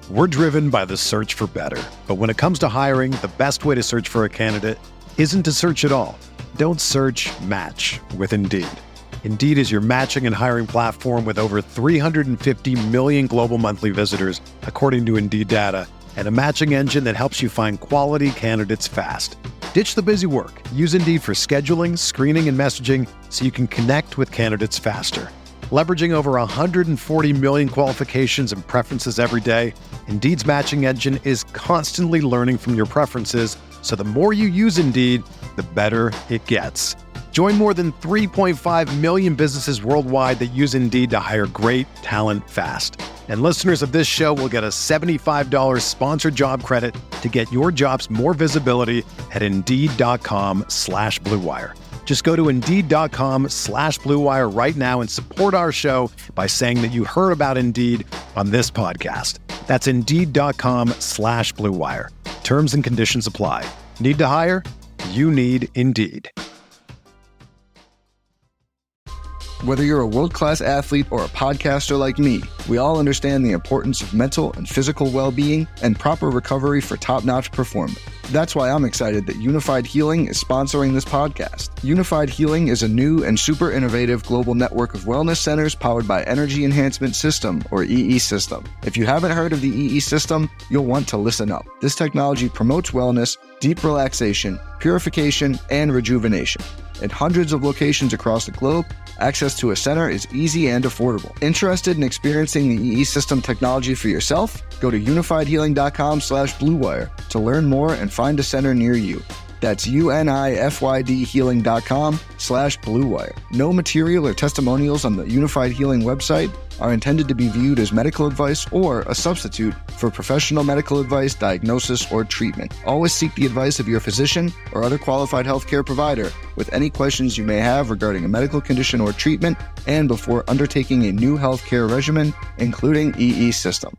We're driven by the search for better. But when it comes to hiring, the best way to search for a candidate isn't to search at all. Don't search, match with Indeed. Indeed is your matching and hiring platform with over 350 million global monthly visitors, according to Indeed data, and a matching engine that helps you find quality candidates fast. Ditch the busy work. Use Indeed for scheduling, screening, and messaging so you can connect with candidates faster. Leveraging over 140 million qualifications and preferences every day, Indeed's matching engine is constantly learning from your preferences, so the more you use Indeed, the better it gets. Join more than 3.5 million businesses worldwide that use Indeed to hire great talent fast. And listeners of this show will get a $75 sponsored job credit to get your jobs more visibility at Indeed.com/Blue Wire. Just go to Indeed.com/Blue Wire right now and support our show by saying that you heard about Indeed on this podcast. That's Indeed.com/Blue Wire. Terms and conditions apply. Need to hire? You need Indeed. Whether you're a world-class athlete or a podcaster like me, we all understand the importance of mental and physical well-being and proper recovery for top-notch performance. That's why I'm excited that Unified Healing is sponsoring this podcast. Unified Healing is a new and super innovative global network of wellness centers powered by Energy Enhancement System, or EE System. If you haven't heard of the EE System, you'll want to listen up. This technology promotes wellness, deep relaxation, purification, and rejuvenation. At hundreds of locations across the globe, access to a center is easy and affordable. Interested in experiencing the EE System technology for yourself? Go to unifiedhealing.com/Blue Wire to learn more and find a center near you. That's UNIFYDhealing.com/Blue Wire. No material or testimonials on the Unified Healing website are intended to be viewed as medical advice or a substitute for professional medical advice, diagnosis, or treatment. Always seek the advice of your physician or other qualified healthcare provider with any questions you may have regarding a medical condition or treatment and before undertaking a new healthcare regimen, including EE System.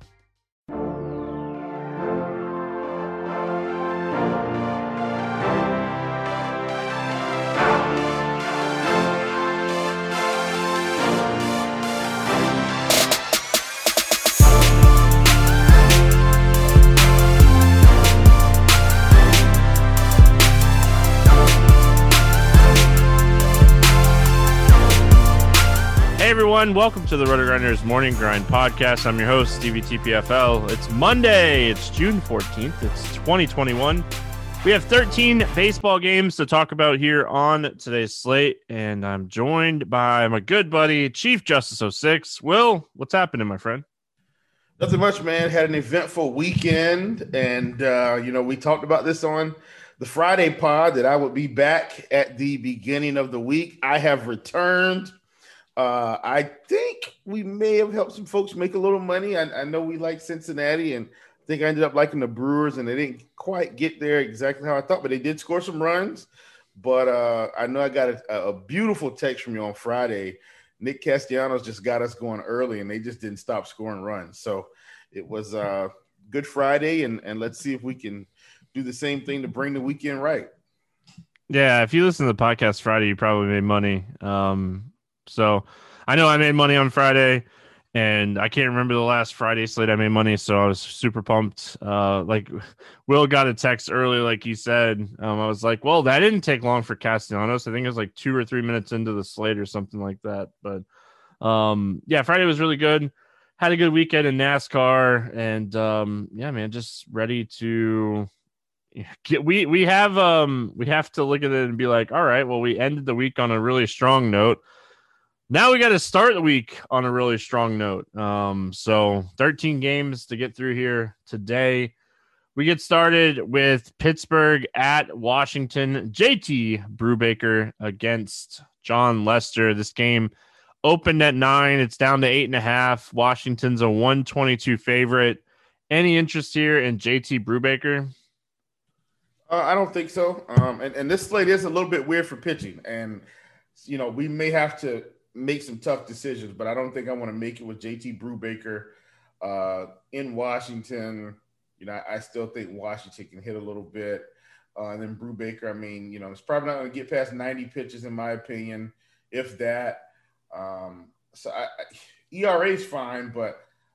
Welcome to the RotoGrinders Morning Grind Podcast. I'm your host, Stevie TPFL. It's Monday. It's June 14th. It's 2021. We have 13 baseball games to talk about here on today's slate, and I'm joined by my good buddy, Chief Justice 06. Will, what's happening, my friend? Nothing much, man. Had an eventful weekend, and, we talked about this on the Friday pod that I would be back at the beginning of the week. I have returned. I think we may have helped some folks make a little money. I know we like Cincinnati, and I think I ended up liking the Brewers, and they didn't quite get there exactly how I thought, but they did score some runs. But I know I got a beautiful text from you on Friday. Nick Castellanos just got us going early, and they just didn't stop scoring runs. So it was Good Friday, and let's see if we can do the same thing to bring the weekend right. Yeah, if you listen to the podcast Friday, you probably made money. So I know I made money on Friday, and I can't remember the last Friday slate I made money, so I was super pumped. Like Will got a text early, like he said. I was like, well, that didn't take long for Castellanos. I think it was like 2 or 3 minutes into the slate or something like that. But yeah, Friday was really good. Had a good weekend in NASCAR, and yeah, man, just ready to get. We have to look at it and be like, all right, well, we ended the week on a really strong note. Now we got to start the week on a really strong note. So 13 games to get through here today. We get started with Pittsburgh at Washington. JT Brubaker against John Lester. This game opened at 9. It's down to 8.5. Washington's a 122 favorite. Any interest here in JT Brubaker? I don't think so. And this slate is a little bit weird for pitching. And, we may have to make some tough decisions, but I don't think I want to make it with JT Brubaker in Washington. I still think Washington can hit a little bit. And then Brubaker, it's probably not going to get past 90 pitches in my opinion, if that. So ERA is fine, but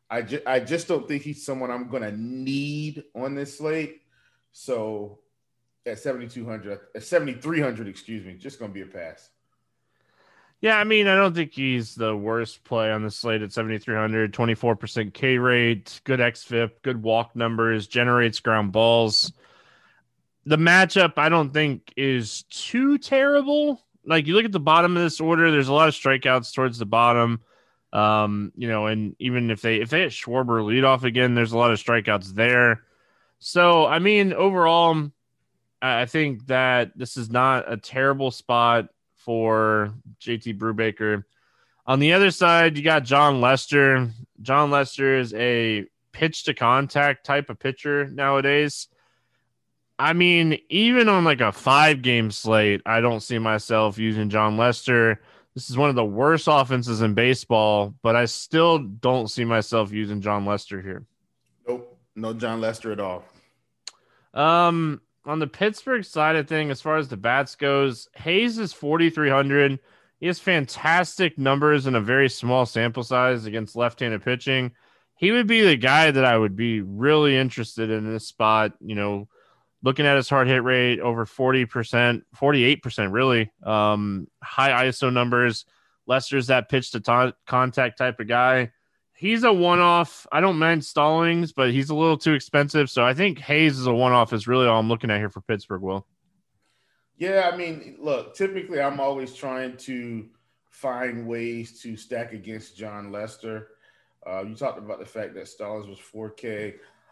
I just don't think he's someone I'm going to need on this slate. So at 7,300, excuse me, just going to be a pass. Yeah, I mean, I don't think he's the worst play on the slate at 7,300, 24% K rate, good XFIP, good walk numbers, generates ground balls. The matchup, I don't think, is too terrible. Like, you look at the bottom of this order, there's a lot of strikeouts towards the bottom. And even if they hit Schwarber leadoff again, there's a lot of strikeouts there. So, I mean, overall, I think that this is not a terrible spot for JT Brubaker. On the other side, you got Jon Lester. Jon Lester is a pitch to contact type of pitcher nowadays. I mean, even on like a 5-game slate, I don't see myself using Jon Lester. This is one of the worst offenses in baseball, but I still don't see myself using Jon Lester here. Nope, no Jon Lester at all. On the Pittsburgh side of things, as far as the bats goes, Hayes is 4,300. He has fantastic numbers in a very small sample size against left-handed pitching. He would be the guy that I would be really interested in this spot. Looking at his hard hit rate, over 40%, 48%, really. High ISO numbers. Lester's that pitch to contact type of guy. He's a one-off. I don't mind Stallings, but he's a little too expensive. So I think Hayes is a one-off is really all I'm looking at here for Pittsburgh, Will. Yeah, I mean, look, typically I'm always trying to find ways to stack against Jon Lester. You talked about the fact that Stallings was 4K.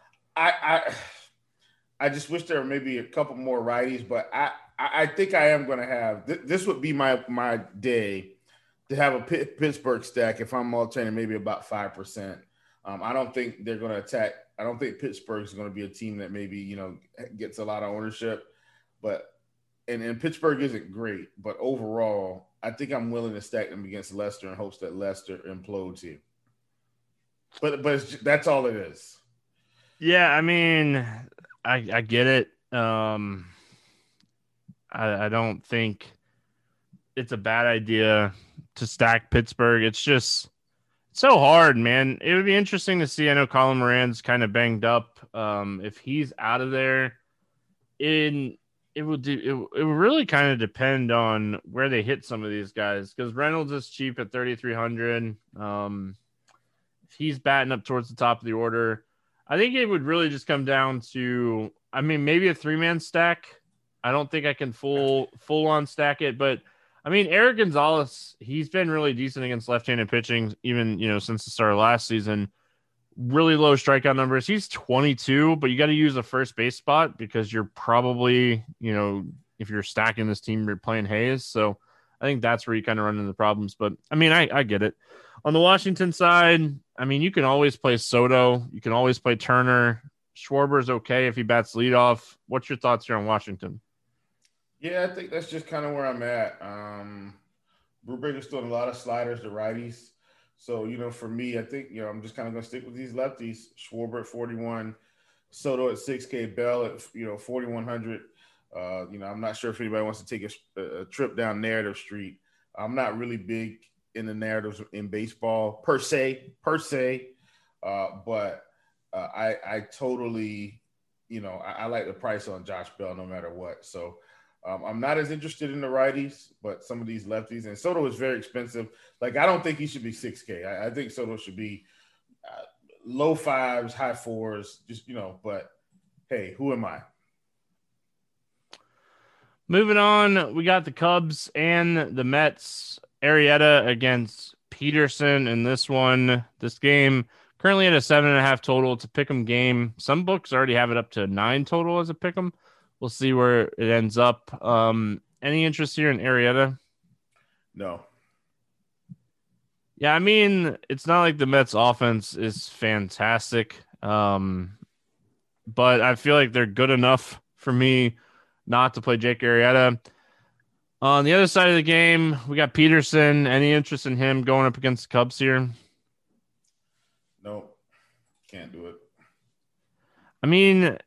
I just wish there were maybe a couple more righties, but I think I am going to have this would be my day to have a Pittsburgh stack if I'm alternating maybe about 5%. I don't think they're going to attack. I don't think Pittsburgh is going to be a team that maybe, gets a lot of ownership, but and Pittsburgh isn't great, but overall, I think I'm willing to stack them against Leicester in hopes that Leicester implodes here. But that's all it is. Yeah, I mean, I get it. I don't think it's a bad idea to stack Pittsburgh. It's just so hard, man. It would be interesting to see. I know Colin Moran's kind of banged up. If he's out of there, it would really kind of depend on where they hit some of these guys, because Reynolds is cheap at 3,300. If he's batting up towards the top of the order, I think it would really just come down to, I mean, maybe a 3-man stack. I don't think I can full on stack it, but I mean, Eric Gonzalez, he's been really decent against left-handed pitching, even, since the start of last season. Really low strikeout numbers. He's 22, but you got to use a first base spot because you're probably, if you're stacking this team, you're playing Hayes. So I think that's where you kind of run into the problems. But I mean, I get it. On the Washington side, I mean, you can always play Soto. You can always play Turner. Schwarber's okay if he bats leadoff. What's your thoughts here on Washington? Yeah, I think that's just kind of where I'm at. Brubaker's throwing a lot of sliders to righties. So, for me, I think, I'm just kind of going to stick with these lefties. Schwarber at 41, Soto at 6K, Bell at, 4,100. I'm not sure if anybody wants to take a trip down narrative street. I'm not really big in the narratives in baseball per se. But I totally, I like the price on Josh Bell no matter what. So I'm not as interested in the righties, but some of these lefties, and Soto is very expensive. Like, I don't think he should be 6K. I think Soto should be low 5s, high 4s, just, but hey, who am I? Moving on, we got the Cubs and the Mets. Arrieta against Peterson in this game. Currently at a 7.5 total. It's a pick'em game. Some books already have it up to 9 total as a pick'em. We'll see where it ends up. Any interest here in Arrieta? No. Yeah, I mean, it's not like the Mets offense is fantastic. But I feel like they're good enough for me not to play Jake Arrieta. On the other side of the game, we got Peterson. Any interest in him going up against the Cubs here? No, can't do it. I mean,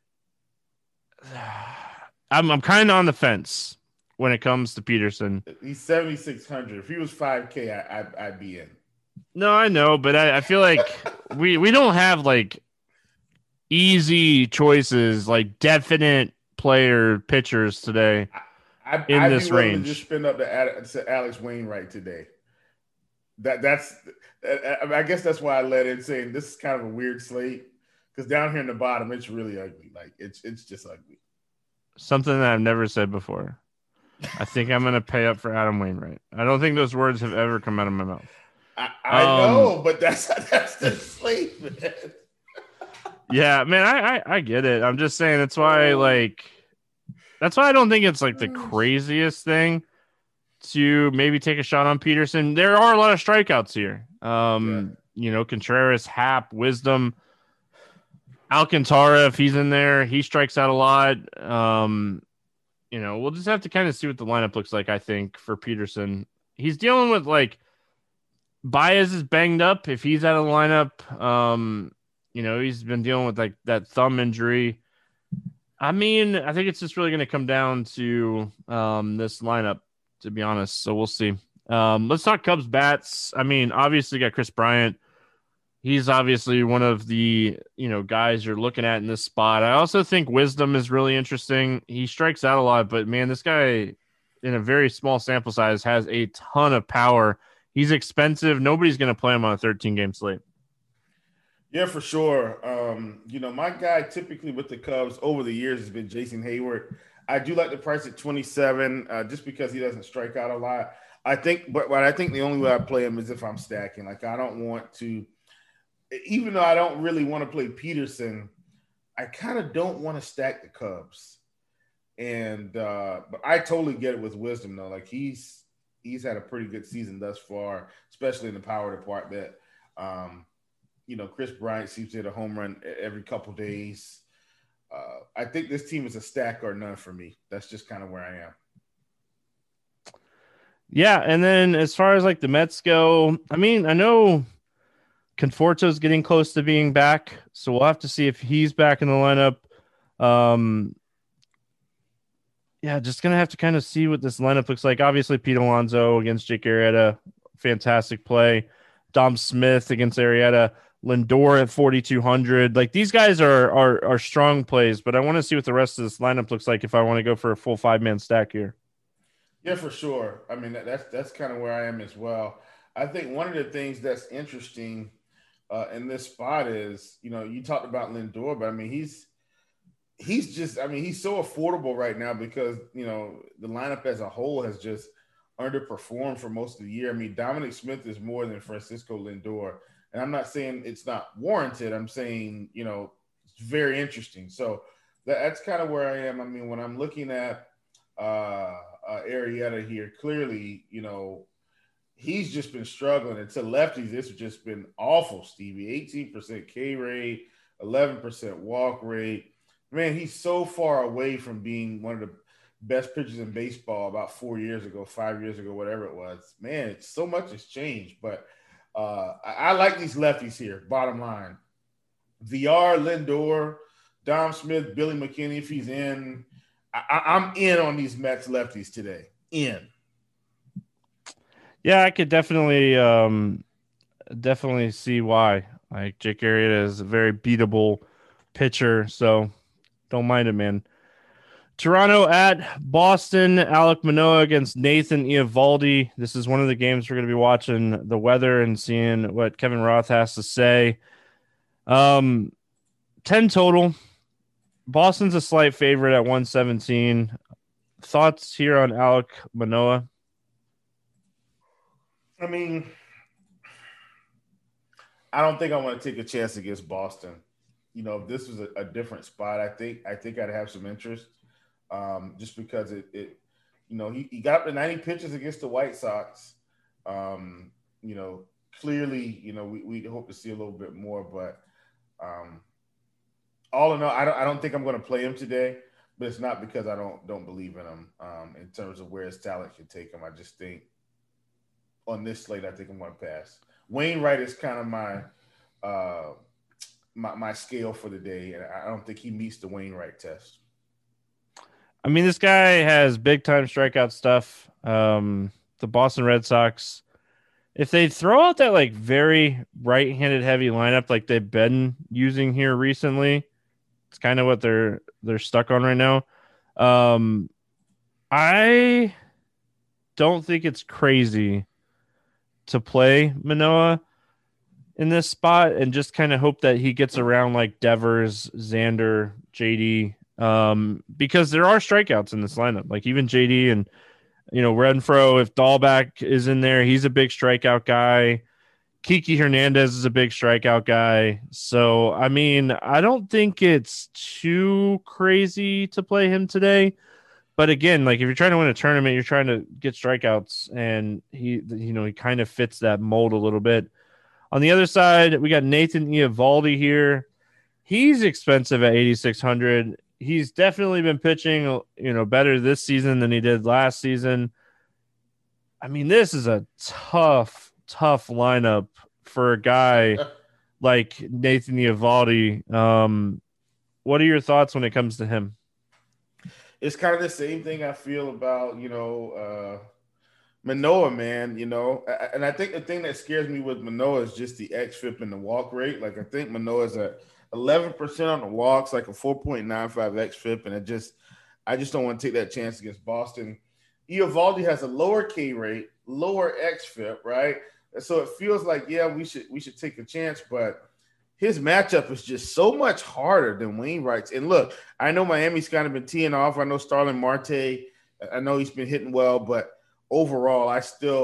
I'm kind of on the fence when it comes to Peterson. He's 7,600. If he was 5K, I'd be in. No, I know, but I feel like we don't have like easy choices, like definite player pitchers today in I'd be this willing to just range. spin up to Alex Wainwright today. That's I guess that's why I let in saying this is kind of a weird slate because down here in the bottom it's really ugly. Like it's just ugly. Something that I've never said before. I think I'm gonna pay up for Adam Wainwright. I don't think those words have ever come out of my mouth. I Um, know, but that's the slate, man. yeah, man, I get it. I'm just saying that's why I don't think it's like the craziest thing to maybe take a shot on Peterson. There are a lot of strikeouts here. Yeah. Contreras, Hap, Wisdom, Alcantara, if he's in there, he strikes out a lot. We'll just have to kind of see what the lineup looks like, I think, for Peterson. He's dealing with like Baez is banged up. If he's out of the lineup, he's been dealing with like that thumb injury. I mean, I think it's just really going to come down to this lineup, to be honest. So we'll see. Let's talk Cubs bats. I mean, obviously got Chris Bryant. He's obviously one of the, guys you're looking at in this spot. I also think Wisdom is really interesting. He strikes out a lot, but man, this guy in a very small sample size has a ton of power. He's expensive. Nobody's going to play him on a 13-game slate. Yeah, for sure. My guy typically with the Cubs over the years has been Jason Hayward. I do like the price at 27, just because he doesn't strike out a lot. I think the only way I play him is if I'm stacking. Like I don't want to, even though I don't really want to play Peterson, I kind of don't want to stack the Cubs. And but I totally get it with Wisdom though. Like he's had a pretty good season thus far, especially in the power department. Chris Bryant seems to hit a home run every couple days. I think this team is a stack or none for me. That's just kind of where I am. Yeah, and then as far as like the Mets go, I mean, I know Conforto's getting close to being back, so we'll have to see if he's back in the lineup. Just gonna have to kind of see what this lineup looks like. Obviously, Pete Alonso against Jake Arrieta, fantastic play. Dom Smith against Arrieta, Lindor at 4,200. Like these guys are strong plays, but I want to see what the rest of this lineup looks like if I want to go for a full 5-man stack here. Yeah, for sure. I mean, that's kind of where I am as well. I think one of the things that's interesting in this spot is, you talked about Lindor, but I mean, he's so affordable right now because, the lineup as a whole has just underperformed for most of the year. I mean, Dominic Smith is more than Francisco Lindor. And I'm not saying it's not warranted. I'm saying, it's very interesting. So that's kind of where I am. I mean, when I'm looking at Arrieta here, clearly, he's just been struggling. And to lefties, this has just been awful, Stevie. 18% K rate, 11% walk rate. Man, he's so far away from being one of the best pitchers in baseball about 4 years ago, 5 years ago, whatever it was. Man, so much has changed. But I like these lefties here, bottom line. VR, Lindor, Dom Smith, Billy McKinney, if he's in. I'm in on these Mets lefties today. In. Yeah, I could definitely see why. Like Jake Arrieta is a very beatable pitcher, so don't mind it, man. Toronto at Boston. Alek Manoah against Nathan Eovaldi. This is one of the games we're going to be watching the weather and seeing what Kevin Roth has to say. 10 total. Boston's a slight favorite at 117. Thoughts here on Alek Manoah? I mean, I don't think I want to take a chance against Boston. If this was a different spot, I think I'd have some interest. Just because he got up to 90 pitches against the White Sox. Clearly, we hope to see a little bit more, but all in all, I don't think I'm going to play him today, but it's not because I don't believe in him in terms of where his talent can take him. I just think on this slate, I think I'm going to pass. Wainwright is kind of my scale for the day, and I don't think he meets the Wainwright test. I mean, this guy has big time strikeout stuff. The Boston Red Sox if they throw out that like very right-handed heavy lineup like they've been using here recently, it's kind of what they're stuck on right now. I don't think it's crazy to play Manoah in this spot and just kind of hope that he gets around like Devers, Xander, JD, because there are strikeouts in this lineup. Like even JD and Renfroe, if Dahlback is in there, he's a big strikeout guy. Kiki Hernandez is a big strikeout guy. So, I mean, I don't think it's too crazy to play him today. But again, like if you're trying to win a tournament, you're trying to get strikeouts, and he kind of fits that mold a little bit. On the other side, we got Nathan Eovaldi here. He's expensive at 8,600. He's definitely been pitching, better this season than he did last season. I mean, this is a tough lineup for a guy like Nathan Eovaldi. What are your thoughts when it comes to him? It's kind of the same thing I feel about, Manoah, man, and I think the thing that scares me with Manoah is just the xFIP and the walk rate. Like I think Manoah's at 11% on the walks, like a 4.95 xFIP, and I just don't want to take that chance against Boston. Eovaldi has a lower K rate, lower xFIP, right? And so it feels like, yeah, we should take a chance, but his matchup is just so much harder than Wainwright's. And look, I know Miami's kind of been teeing off. I know Starling Marte, I know he's been hitting well, but overall, I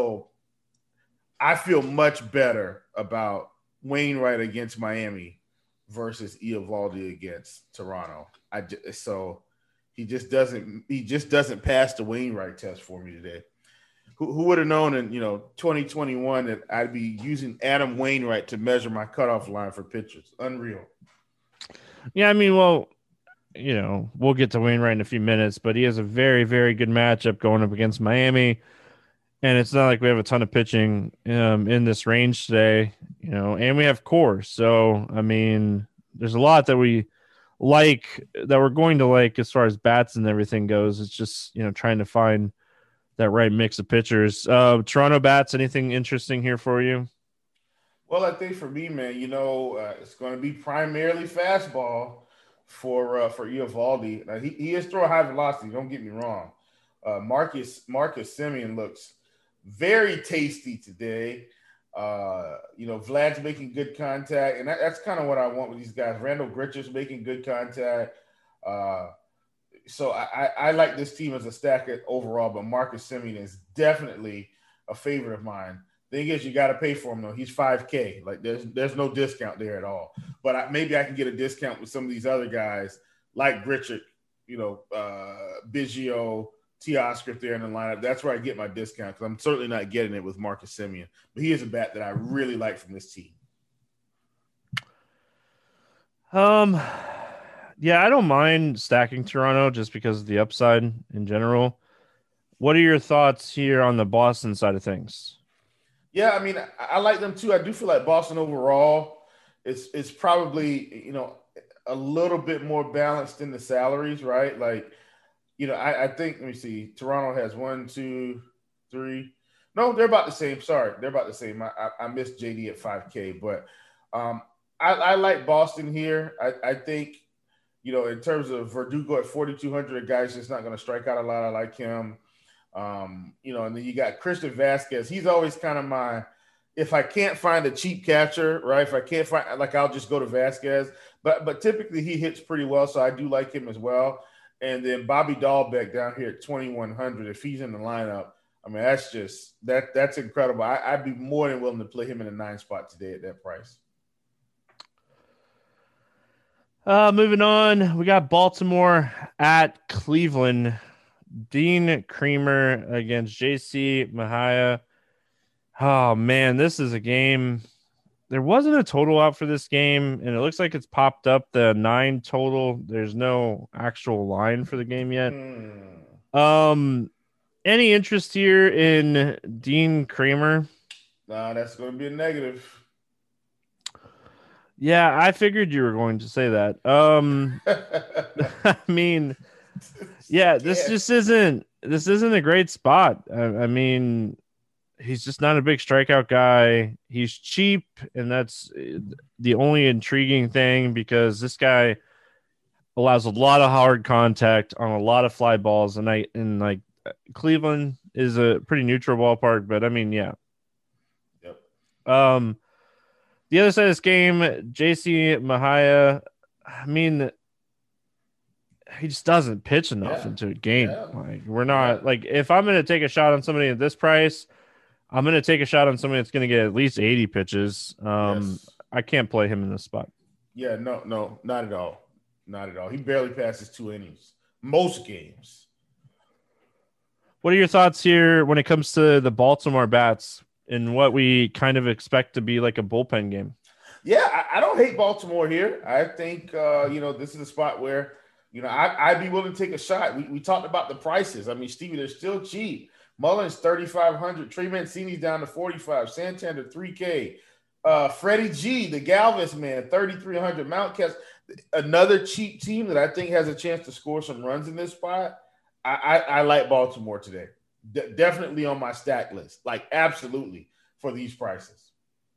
feel much better about Wainwright against Miami versus Eovaldi against Toronto. So he just doesn't pass the Wainwright test for me today. Who would have known in 2021 that I'd be using Adam Wainwright to measure my cutoff line for pitchers? Unreal. Yeah, I mean, well, we'll get to Wainwright in a few minutes, but he has a very, very good matchup going up against Miami. And it's not like we have a ton of pitching in this range today, and we have core. So, I mean, there's a lot that we like, that we're going to like as far as bats and everything goes. It's just, trying to find that right mix of pitchers. Toronto bats, anything interesting here for you? Well, I think for me, man, it's going to be primarily fastball for Eovaldi. Now, he is throwing high velocity. Don't get me wrong. Marcus Semien looks very tasty today. Vlad's making good contact, and that's kind of what I want with these guys. Randall Gritcher's making good contact. So I like this team as a stack overall, but Marcus Semien is definitely a favorite of mine. Thing is, you got to pay for him though. He's $5K. Like there's no discount there at all. But maybe I can get a discount with some of these other guys like Grichuk, Biggio, Teoscar there in the lineup. That's where I get my discount, because I'm certainly not getting it with Marcus Semien. But he is a bat that I really like from this team. Yeah, I don't mind stacking Toronto just because of the upside in general. What are your thoughts here on the Boston side of things? Yeah, I mean, I like them too. I do feel like Boston overall it's probably, a little bit more balanced in the salaries, right? Like, I think, let me see, Toronto has 1, 2, 3. No, they're about the same. Sorry, they're about the same. I missed JD at 5K, but I like Boston here. I think, in terms of Verdugo at 4,200, a guy's just not going to strike out a lot. I like him. And then you got Christian Vasquez. He's always kind of if I can't find a cheap catcher, right? If I can't find, I'll just go to Vasquez. But typically he hits pretty well, so I do like him as well. And then Bobby Dahlbeck down here at 2,100. If he's in the lineup, I mean, that's incredible. I'd be more than willing to play him in a 9 spot today at that price. Moving on, we got Baltimore at Cleveland. Dean Kremer against JC Mahia. Oh, man, this is a game. There wasn't a total out for this game, and it looks like it's popped up the 9 total. There's no actual line for the game yet. Any interest here in Dean Kremer? Nah, that's going to be a negative. Yeah, I figured you were going to say that. I mean, yeah, this isn't a great spot. I mean, he's just not a big strikeout guy. He's cheap, and that's the only intriguing thing because this guy allows a lot of hard contact on a lot of fly balls, and like Cleveland is a pretty neutral ballpark, but I mean, yeah. Yep. The other side of this game, JC Mahia, I mean, he just doesn't pitch enough into a game. Yeah. Like we're not like if I'm going to take a shot on somebody at this price, I'm going to take a shot on somebody that's going to get at least 80 pitches. Yes. I can't play him in this spot. Yeah, no, not at all. Not at all. He barely passes 2 innings most games. What are your thoughts here when it comes to the Baltimore bats and what we kind of expect to be like a bullpen game? Yeah, I don't hate Baltimore here. I think, this is a spot where, I'd be willing to take a shot. We talked about the prices. I mean, Stevie, they're still cheap. Mullins, $3,500. Trey Mancini's down to $45,000. Santander, $3K. Freddie G, the Galvis man, $3,300. Mount Cast, another cheap team that I think has a chance to score some runs in this spot. I like Baltimore today. Definitely on my stack list. Like, absolutely for these prices.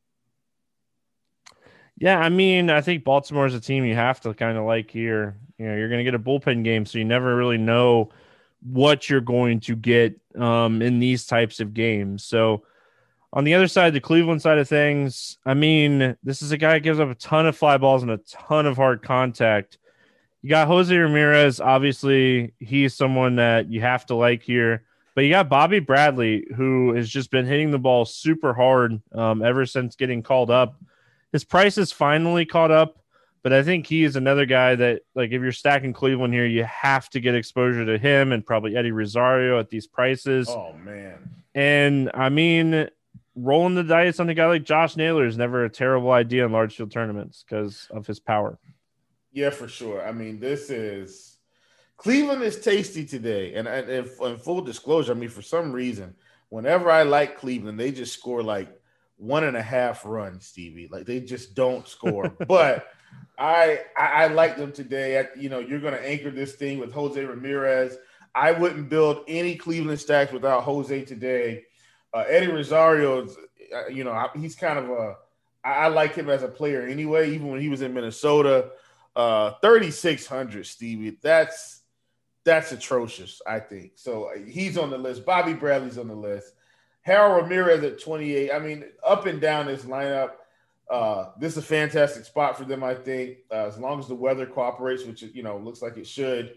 Yeah, I mean, I think Baltimore is a team you have to kind of like here. You're going to get a bullpen game, so you never really know what you're going to get in these types of games. So on the other side, the Cleveland side of things, I mean, this is a guy that gives up a ton of fly balls and a ton of hard contact. You got Jose Ramirez. Obviously, he's someone that you have to like here. But you got Bobby Bradley, who has just been hitting the ball super hard ever since getting called up. His price is finally caught up, but I think he is another guy that, like, if you're stacking Cleveland here, you have to get exposure to him and probably Eddie Rosario at these prices. Oh, man. And, I mean, rolling the dice on a guy like Josh Naylor is never a terrible idea in large field tournaments because of his power. Yeah, for sure. I mean, Cleveland is tasty today. And in full disclosure, I mean, for some reason, whenever I like Cleveland, they just score like 1.5 runs, Stevie. Like, they just don't score. But I like them today. You're going to anchor this thing with Jose Ramirez. I wouldn't build any Cleveland stacks without Jose today. Eddie Rosario, he's kind of I like him as a player anyway, even when he was in Minnesota. 3,600, Stevie. That's atrocious, I think. So he's on the list. Bobby Bradley's on the list. Harold Ramirez at 28. I mean, up and down this lineup. This is a fantastic spot for them, I think. As long as the weather cooperates, which looks like it should.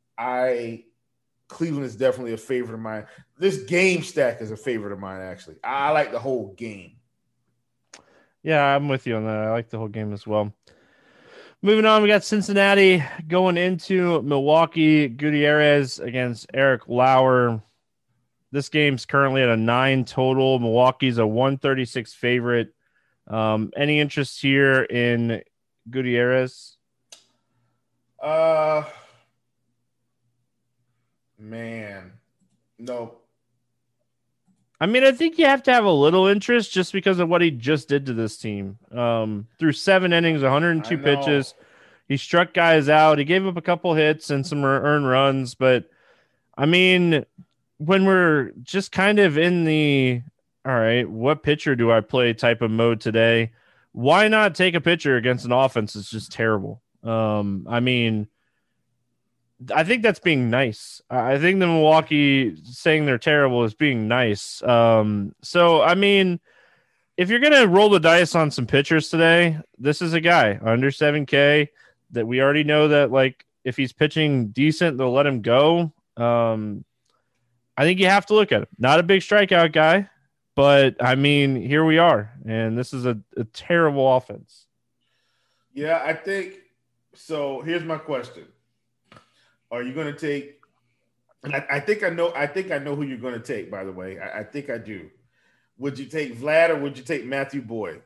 Cleveland is definitely a favorite of mine. This game stack is a favorite of mine, actually. I like the whole game. Yeah, I'm with you on that. I like the whole game as well. Moving on, we got Cincinnati going into Milwaukee. Gutierrez against Eric Lauer. This game's currently at a 9 total. Milwaukee's a 136 favorite. Any interest here in Gutierrez? Man, no. I mean, I think you have to have a little interest just because of what he just did to this team. Through 7 innings, 102 pitches, he struck guys out. He gave up a couple hits and some earned runs. But, I mean, when we're just kind of in the, all right, what pitcher do I play type of mode today, why not take a pitcher against an offense that's just terrible? I mean, I think that's being nice. I think the Milwaukee saying they're terrible is being nice. So, I mean, if you're going to roll the dice on some pitchers today, this is a guy under 7K that we already know that, like, if he's pitching decent, they'll let him go. I think you have to look at him. Not a big strikeout guy, but, I mean, here we are, and this is a terrible offense. Yeah, I think – so here's my question. Are you going to take? And I think I know who you're going to take. By the way, I think I do. Would you take Vlad or would you take Matthew Boyd?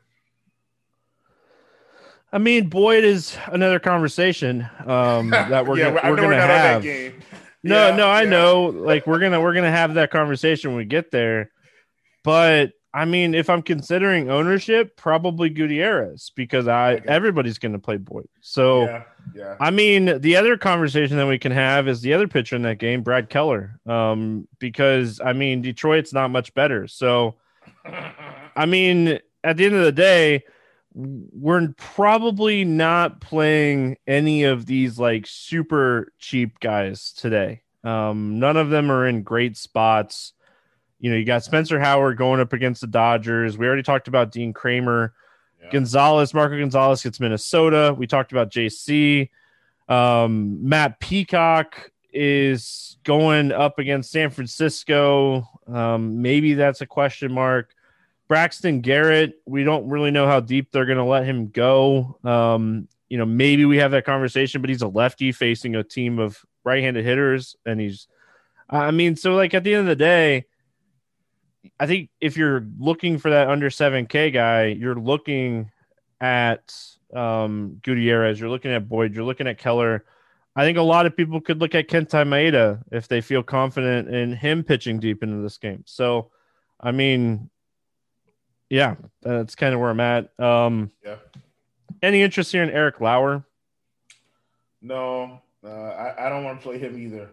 I mean, Boyd is another conversation that we're going to have. I know. Like we're gonna have that conversation when we get there. But I mean, if I'm considering ownership, probably Gutierrez because everybody's going to play Boyd. So. Yeah. I mean, the other conversation that we can have is the other pitcher in that game, Brad Keller, because, I mean, Detroit's not much better. So I mean, at the end of the day, we're probably not playing any of these like super cheap guys today. None of them are in great spots. You know, you got Spencer Howard going up against the Dodgers. We already talked about Dean Kramer. Yeah. Marco Gonzalez gets Minnesota. We talked about JC. Matt Peacock is going up against San Francisco. Maybe that's a question mark. Braxton Garrett, we don't really know how deep they're going to let him go. You know, maybe we have that conversation, but he's a lefty facing a team of right-handed hitters. And so like at the end of the day, I think if you're looking for that under 7K guy, you're looking at Gutierrez, you're looking at Boyd, you're looking at Keller. I think a lot of people could look at Kenta Maeda if they feel confident in him pitching deep into this game. So, I mean, yeah, that's kind of where I'm at. Yeah. Any interest here in Eric Lauer? No, I don't want to play him either.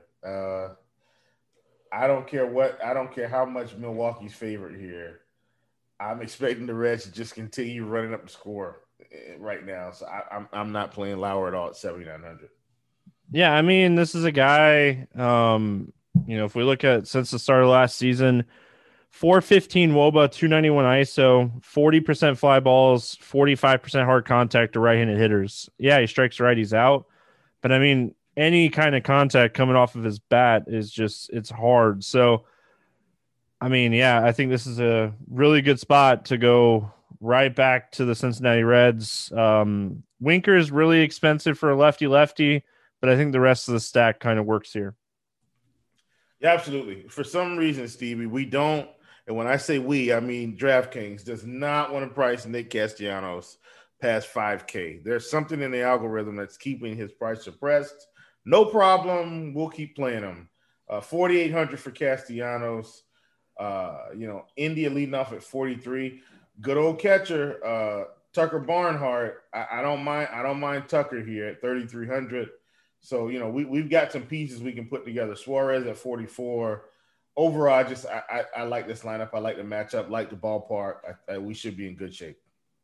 I don't care how much Milwaukee's favorite here. I'm expecting the Reds to just continue running up the score right now. So I'm not playing Lauer at all at 7,900. Yeah, I mean, this is a guy, if we look at since the start of last season, 415 WOBA, 291 ISO, 40% fly balls, 45% hard contact to right-handed hitters. Yeah, he strikes righties out. But, I mean, any kind of contact coming off of his bat is just – it's hard. So, I mean, yeah, I think this is a really good spot to go right back to the Cincinnati Reds. Winker is really expensive for a lefty-lefty, but I think the rest of the stack kind of works here. Yeah, absolutely. For some reason, Stevie, we don't – and when I say we, I mean DraftKings does not want to price Nick Castellanos past 5K. There's something in the algorithm that's keeping his price suppressed. No problem. We'll keep playing him. 4,800 for Castellanos. India leading off at 43. Good old catcher, Tucker Barnhart. I don't mind Tucker here at 3,300. So, we've got some pieces we can put together. Suarez at 44. Overall, I like this lineup. I like the matchup, like the ballpark. We should be in good shape.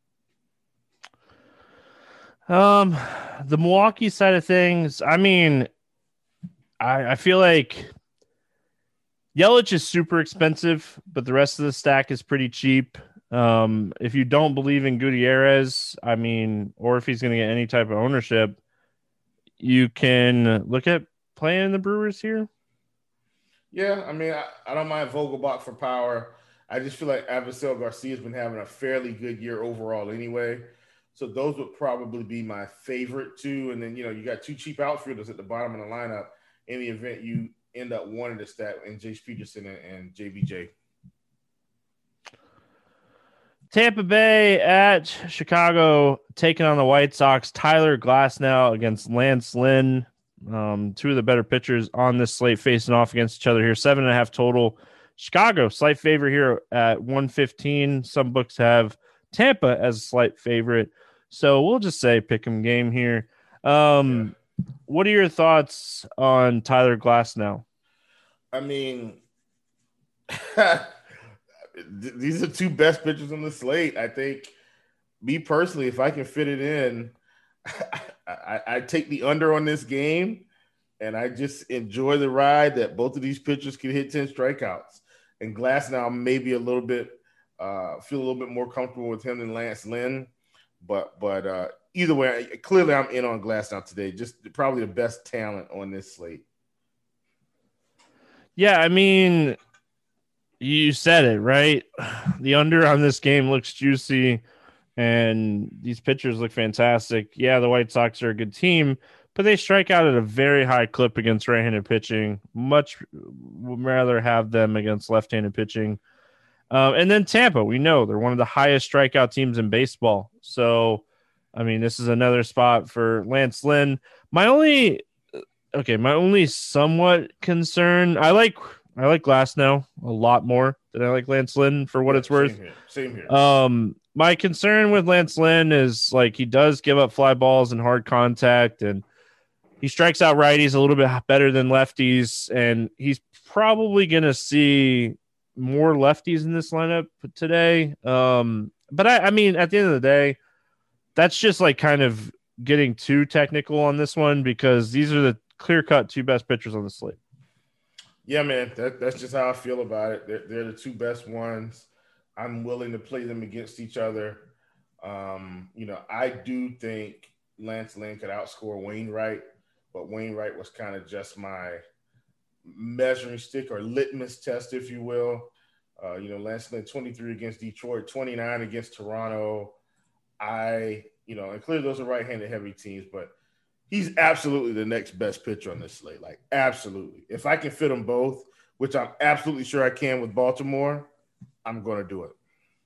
The Milwaukee side of things, I mean, I feel like Yelich is super expensive, but the rest of the stack is pretty cheap. If you don't believe in Gutierrez, I mean, or if he's going to get any type of ownership, you can look at playing the Brewers here. Yeah, I mean, I don't mind Vogelbach for power. I just feel like Avisail Garcia's been having a fairly good year overall anyway. So those would probably be my favorite two. And then, you got two cheap outfielders at the bottom of the lineup in the event you end up wanting to stack in Jace Peterson and JBJ. Tampa Bay at Chicago taking on the White Sox. Tyler Glasnow against Lance Lynn. Two of the better pitchers on this slate facing off against each other here. 7.5 total. Chicago, slight favorite here at 115. Some books have Tampa as a slight favorite. So we'll just say pick 'em game here. What are your thoughts on Tyler Glasnow? I mean, these are two best pitchers on the slate. I think, me personally, if I can fit it in, I take the under on this game, and I just enjoy the ride that both of these pitchers can hit 10 strikeouts. And Glasnow maybe a little bit feel a little bit more comfortable with him than Lance Lynn, but either way, clearly I'm in on Glasnow today. Just probably the best talent on this slate. Yeah, I mean, you said it right. The under on this game looks juicy. And these pitchers look fantastic. Yeah, the White Sox are a good team, but they strike out at a very high clip against right-handed pitching. Much would rather have them against left-handed pitching. And then Tampa, we know they're one of the highest strikeout teams in baseball. So, I mean, this is another spot for Lance Lynn. My only somewhat concern, I like Glasnow a lot more than I like Lance Lynn for what it's worth. Same here. My concern with Lance Lynn is like he does give up fly balls and hard contact, and he strikes out righties a little bit better than lefties, and he's probably going to see more lefties in this lineup today. But I mean, at the end of the day, that's just like kind of getting too technical on this one because these are the clear-cut two best pitchers on the slate. Yeah, man, that's just how I feel about it. They're the two best ones. I'm willing to play them against each other. I do think Lance Lynn could outscore Wainwright, but Wainwright was kind of just my measuring stick or litmus test, if you will. Lance Lynn 23 against Detroit, 29 against Toronto. And clearly those are right-handed heavy teams, but he's absolutely the next best pitcher on this slate. Like, absolutely. If I can fit them both, which I'm absolutely sure I can with Baltimore, I'm going to do it.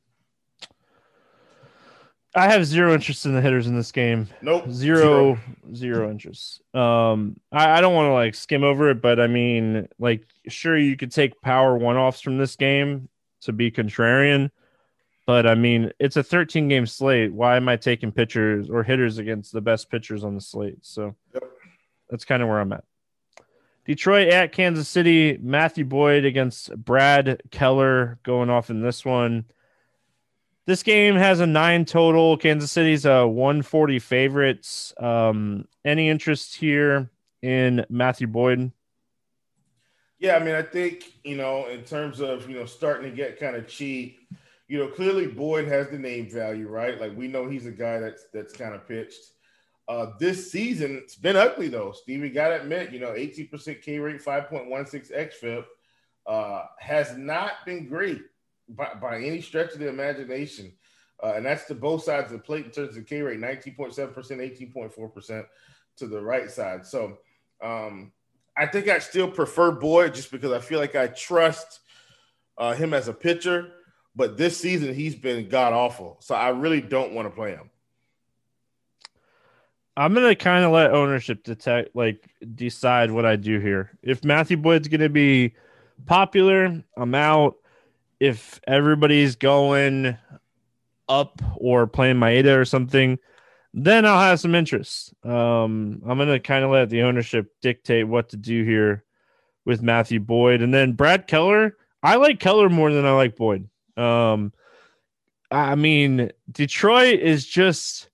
I have zero interest in the hitters in this game. Nope. Zero interest. I don't want to like skim over it, but I mean, like, sure, you could take power one-offs from this game to be contrarian, but I mean, it's a 13-game slate. Why am I taking pitchers or hitters against the best pitchers on the slate? So That's kind of where I'm at. Detroit at Kansas City. Matthew Boyd against Brad Keller going off in this one. This game has a 9 total. Kansas City's a 140 favorites. Any interest here in Matthew Boyd? Yeah, I mean, I think, in terms of, starting to get kind of cheap, clearly Boyd has the name value, right? Like, we know he's a guy that's kind of pitched. This season, it's been ugly, though. Stevie, got to admit, 18% K rate, 5.16 xFIP, has not been great by any stretch of the imagination. And that's to both sides of the plate in terms of K rate, 19.7%, 18.4% to the right side. So I think I still prefer Boyd just because I feel like I trust him as a pitcher. But this season, he's been god-awful. So I really don't want to play him. I'm going to kind of let ownership decide what I do here. If Matthew Boyd's going to be popular, I'm out. If everybody's going up or playing Maeda or something, then I'll have some interest. I'm going to kind of let the ownership dictate what to do here with Matthew Boyd. And then Brad Keller, I like Keller more than I like Boyd. I mean, Detroit is just,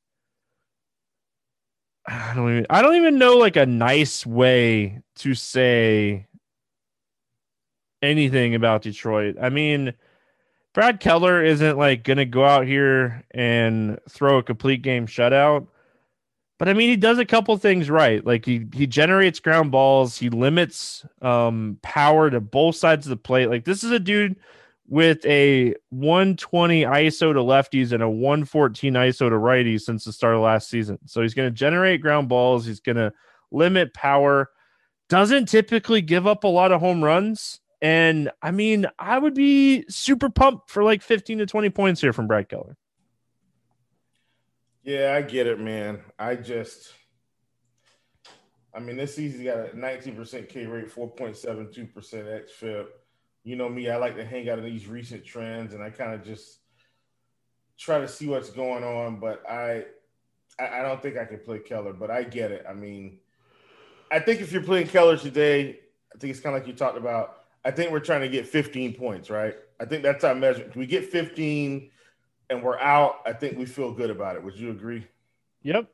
I don't even know like a nice way to say anything about Detroit. I mean, Brad Keller isn't like going to go out here and throw a complete game shutout. But I mean, he does a couple things right. Like he generates ground balls. He limits power to both sides of the plate. Like this is a dude with a 120 ISO to lefties and a 114 ISO to righties since the start of last season. So he's going to generate ground balls. He's going to limit power. Doesn't typically give up a lot of home runs. And I mean, I would be super pumped for like 15 to 20 points here from Brad Keller. Yeah, I get it, man. This season got a 19% K rate, 4.72% xFIP. You know me, I like to hang out in these recent trends, and I kind of just try to see what's going on. But I don't think I can play Keller, but I get it. I mean, I think if you're playing Keller today, I think it's kind of like you talked about. I think we're trying to get 15 points, right? I think that's our measure. Can we get 15 and we're out? I think we feel good about it. Would you agree? Yep.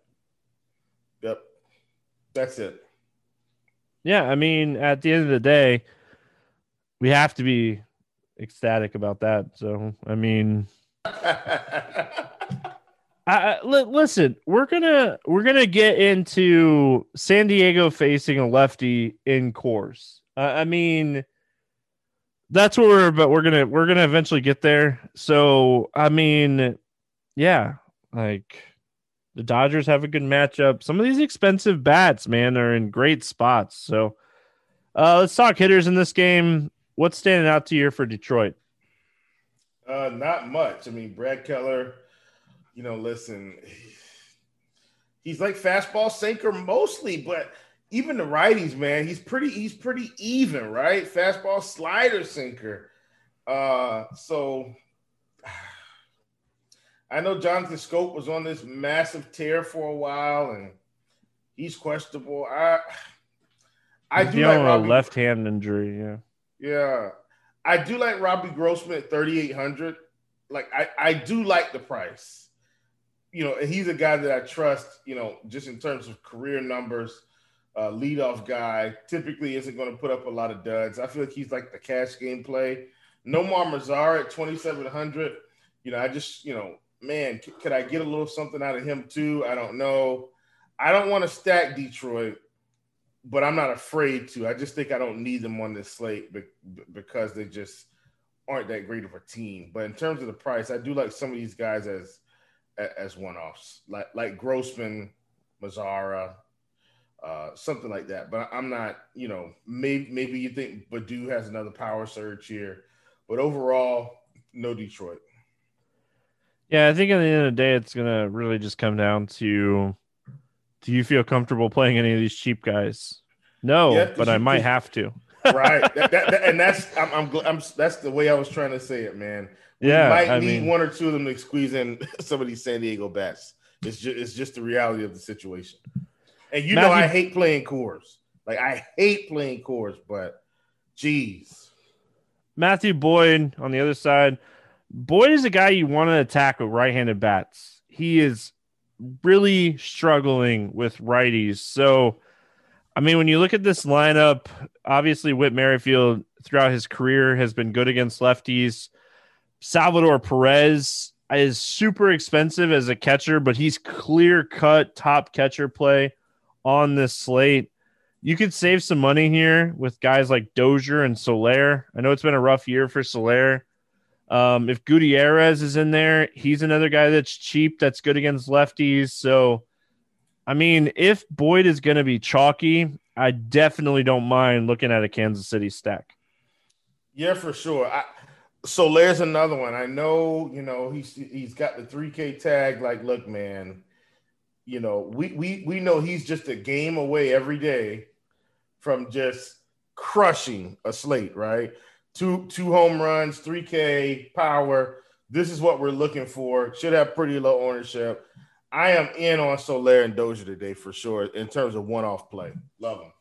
That's it. Yeah, I mean, at the end of the day, we have to be ecstatic about that. So, I mean, listen, we're gonna get into San Diego facing a lefty in Coors. I mean, that's where we're gonna eventually get there. So, I mean, yeah, like the Dodgers have a good matchup. Some of these expensive bats, man, are in great spots. So, let's talk hitters in this game. What's standing out to you for Detroit? Not much. I mean, Brad Keller, listen, he's like fastball sinker mostly, but even the righties, man, he's pretty even, right? Fastball slider sinker. So I know Jonathan Scope was on this massive tear for a while, and he's questionable. I do like a left hand injury, yeah. Yeah. I do like Robbie Grossman at 3,800. Like I do like the price. He's a guy that I trust, just in terms of career numbers, leadoff guy, typically isn't going to put up a lot of duds. I feel like he's like the cash game play. Nomar Mazar at 2,700. I just, man, could I get a little something out of him too? I don't know. I don't want to stack Detroit, but I'm not afraid to. I just think I don't need them on this slate because they just aren't that great of a team. But in terms of the price, I do like some of these guys as one-offs, like Grossman, Mazzara, something like that. But I'm not, maybe you think Baddoo has another power surge here. But overall, no Detroit. Yeah, I think at the end of the day, it's going to really just come down to, do you feel comfortable playing any of these cheap guys? No, yeah, but I might have to. Right. And that's that's the way I was trying to say it, man. We might need one or two of them to squeeze in some of these San Diego bats. It's just the reality of the situation. And I hate playing Coors. Like, I hate playing Coors, but geez. Matthew Boyd on the other side. Boyd is a guy you want to attack with right-handed bats. He is really struggling with righties. So, I mean, when you look at this lineup, obviously Whit Merrifield throughout his career has been good against lefties. Salvador Perez is super expensive as a catcher, but he's clear-cut top catcher play on this slate. You could save some money here with guys like Dozier and Soler. I know it's been a rough year for Soler. If Gutierrez is in there, he's another guy that's cheap, that's good against lefties. So, I mean, if Boyd is going to be chalky, I definitely don't mind looking at a Kansas City stack. Yeah, for sure. Soler's another one. I know, he's got the 3K tag. Like, look, man, we know he's just a game away every day from just crushing a slate, right? Two home runs, 3K power. This is what we're looking for. Should have pretty low ownership. I am in on Soler and Dozier today for sure in terms of one-off play. Love them.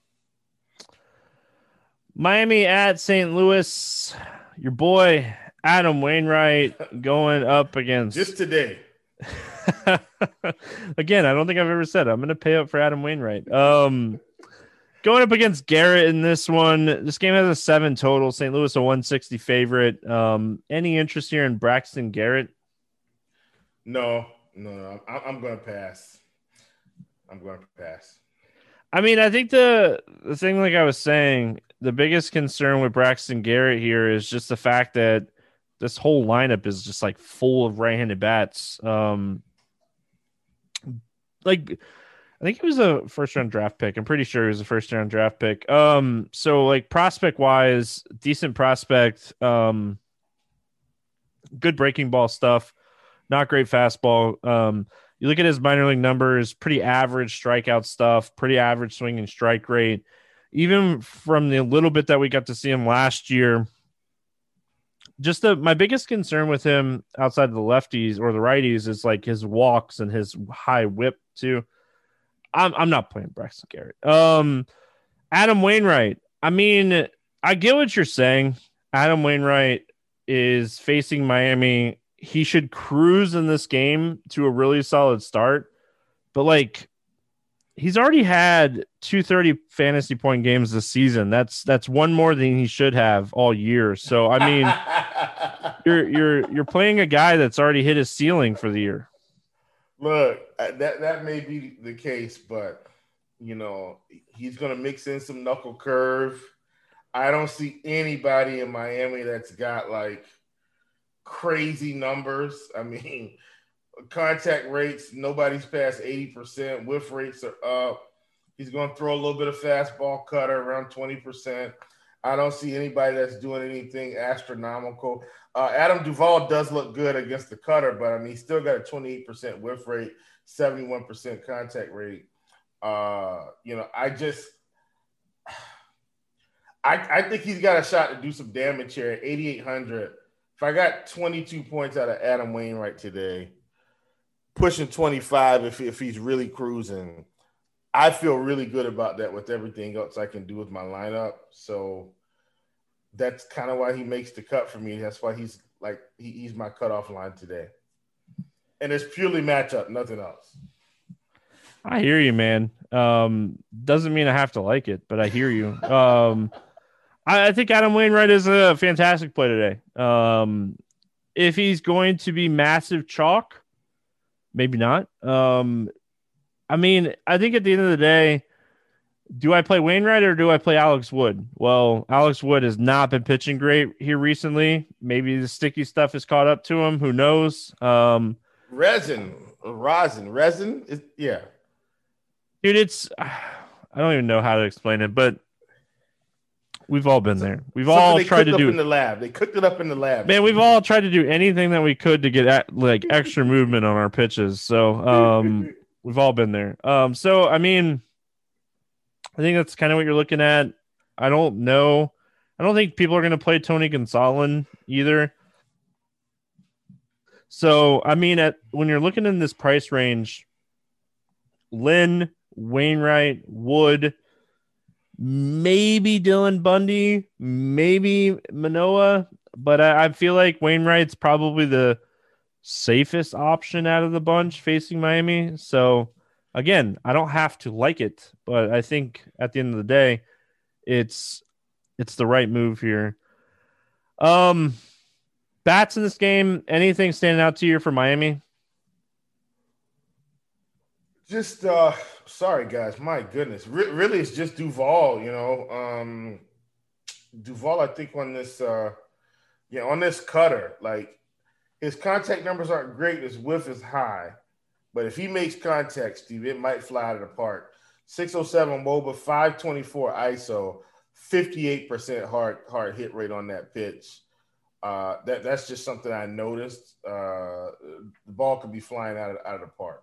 Miami at St. Louis. Your boy Adam Wainwright going up against. Just today. Again, I don't think I've ever said I'm going to pay up for Adam Wainwright. Going up against Garrett in this one. This game has a 7 total. St. Louis a 160 favorite. Any interest here in Braxton Garrett? No. I'm going to pass. I mean, I think the thing, like I was saying, the biggest concern with Braxton Garrett here is just the fact that this whole lineup is just like full of right-handed bats. I think he was a first-round draft pick. I'm pretty sure he was a first-round draft pick. So like prospect-wise, decent prospect, good breaking ball stuff, not great fastball. You look at his minor league numbers, pretty average strikeout stuff, pretty average swing and strike rate. Even from the little bit that we got to see him last year, my biggest concern with him outside of the lefties or the righties is like his walks and his high whip too. I'm not playing Braxton Garrett. Adam Wainwright. I mean, I get what you're saying. Adam Wainwright is facing Miami. He should cruise in this game to a really solid start. But like, he's already had 230 fantasy point games this season. That's one more than he should have all year. So I mean, you're playing a guy that's already hit his ceiling for the year. Look, that may be the case, but he's going to mix in some knuckle curve. I don't see anybody in Miami that's got like crazy numbers. I mean, contact rates, nobody's past 80%. Whiff rates are up. He's going to throw a little bit of fastball cutter around 20%. I don't see anybody that's doing anything astronomical. Adam Duvall does look good against the cutter, but I mean, he's still got a 28% whiff rate, 71% contact rate. I think he's got a shot to do some damage here at 8,800. If I got 22 points out of Adam Wainwright today, pushing 25 if he's really cruising, I feel really good about that with everything else I can do with my lineup. So that's kind of why he makes the cut for me. That's why he's like he's my cutoff line today. And it's purely matchup, nothing else. I hear you, man. Doesn't mean I have to like it, but I hear you. I think Adam Wainwright is a fantastic play today. If he's going to be massive chalk, maybe not. I mean, I think at the end of the day, do I play Wainwright or do I play Alex Wood? Well, Alex Wood has not been pitching great here recently. Maybe the sticky stuff has caught up to him. Who knows? Resin. Yeah. Dude, it's I don't even know how to explain it, but we've all been there. We've all tried to do it in the lab. They cooked it up in the lab. Man, we've all tried to do anything that we could to get like extra movement on our pitches. So we've all been there. So I mean, I think that's kind of what you're looking at. I don't know. I don't think people are going to play Tony Gonsolin either. So I mean, when you're looking in this price range, Lynn, Wainwright, Wood, maybe Dylan Bundy, maybe Manoah, but I feel like Wainwright's probably the safest option out of the bunch facing Miami. So again, I don't have to like it, but I think at the end of the day, it's the right move here. Bats in this game, anything standing out to you for Miami? Just sorry guys, my goodness. Really it's just Duvall, you know. Duvall, I think on this on this cutter, like his contact numbers aren't great, his whiff is high. But if he makes contact, Steve, it might fly out of the park. 607 WOBA, 524 ISO, 58% hard hit rate on that pitch. That's just something I noticed. The ball could be flying out of the park.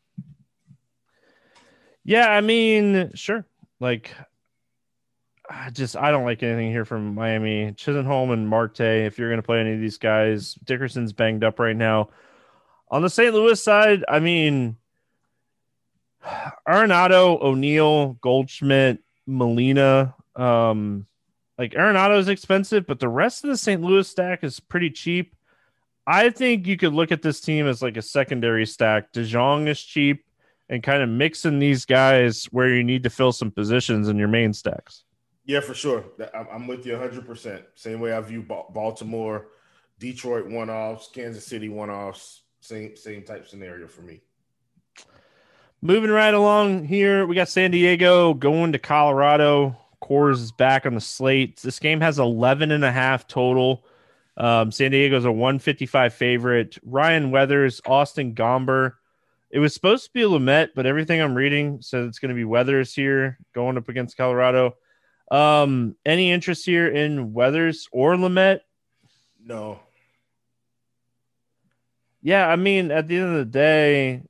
Yeah, I mean, sure. Like, I don't like anything here from Miami. Chisenholm and Marte, if you're going to play any of these guys. Dickerson's banged up right now. On the St. Louis side, I mean, Arenado, O'Neill, Goldschmidt, Molina. Like, Arenado is expensive, but the rest of the St. Louis stack is pretty cheap. I think you could look at this team as like a secondary stack. DeJong is cheap. And kind of mixing these guys where you need to fill some positions in your main stacks. Yeah, for sure. I'm with you 100%. Same way I view Baltimore, Detroit one-offs, Kansas City one-offs. Same type scenario for me. Moving right along here, we got San Diego going to Colorado. Coors is back on the slate. This game has 11.5 total. San Diego's a 155 favorite. Ryan Weathers, Austin Gomber. It was supposed to be Lamet, but everything I'm reading says it's going to be Weathers here going up against Colorado. Any interest here in Weathers or Lamet? No. Yeah, I mean, at the end of the day,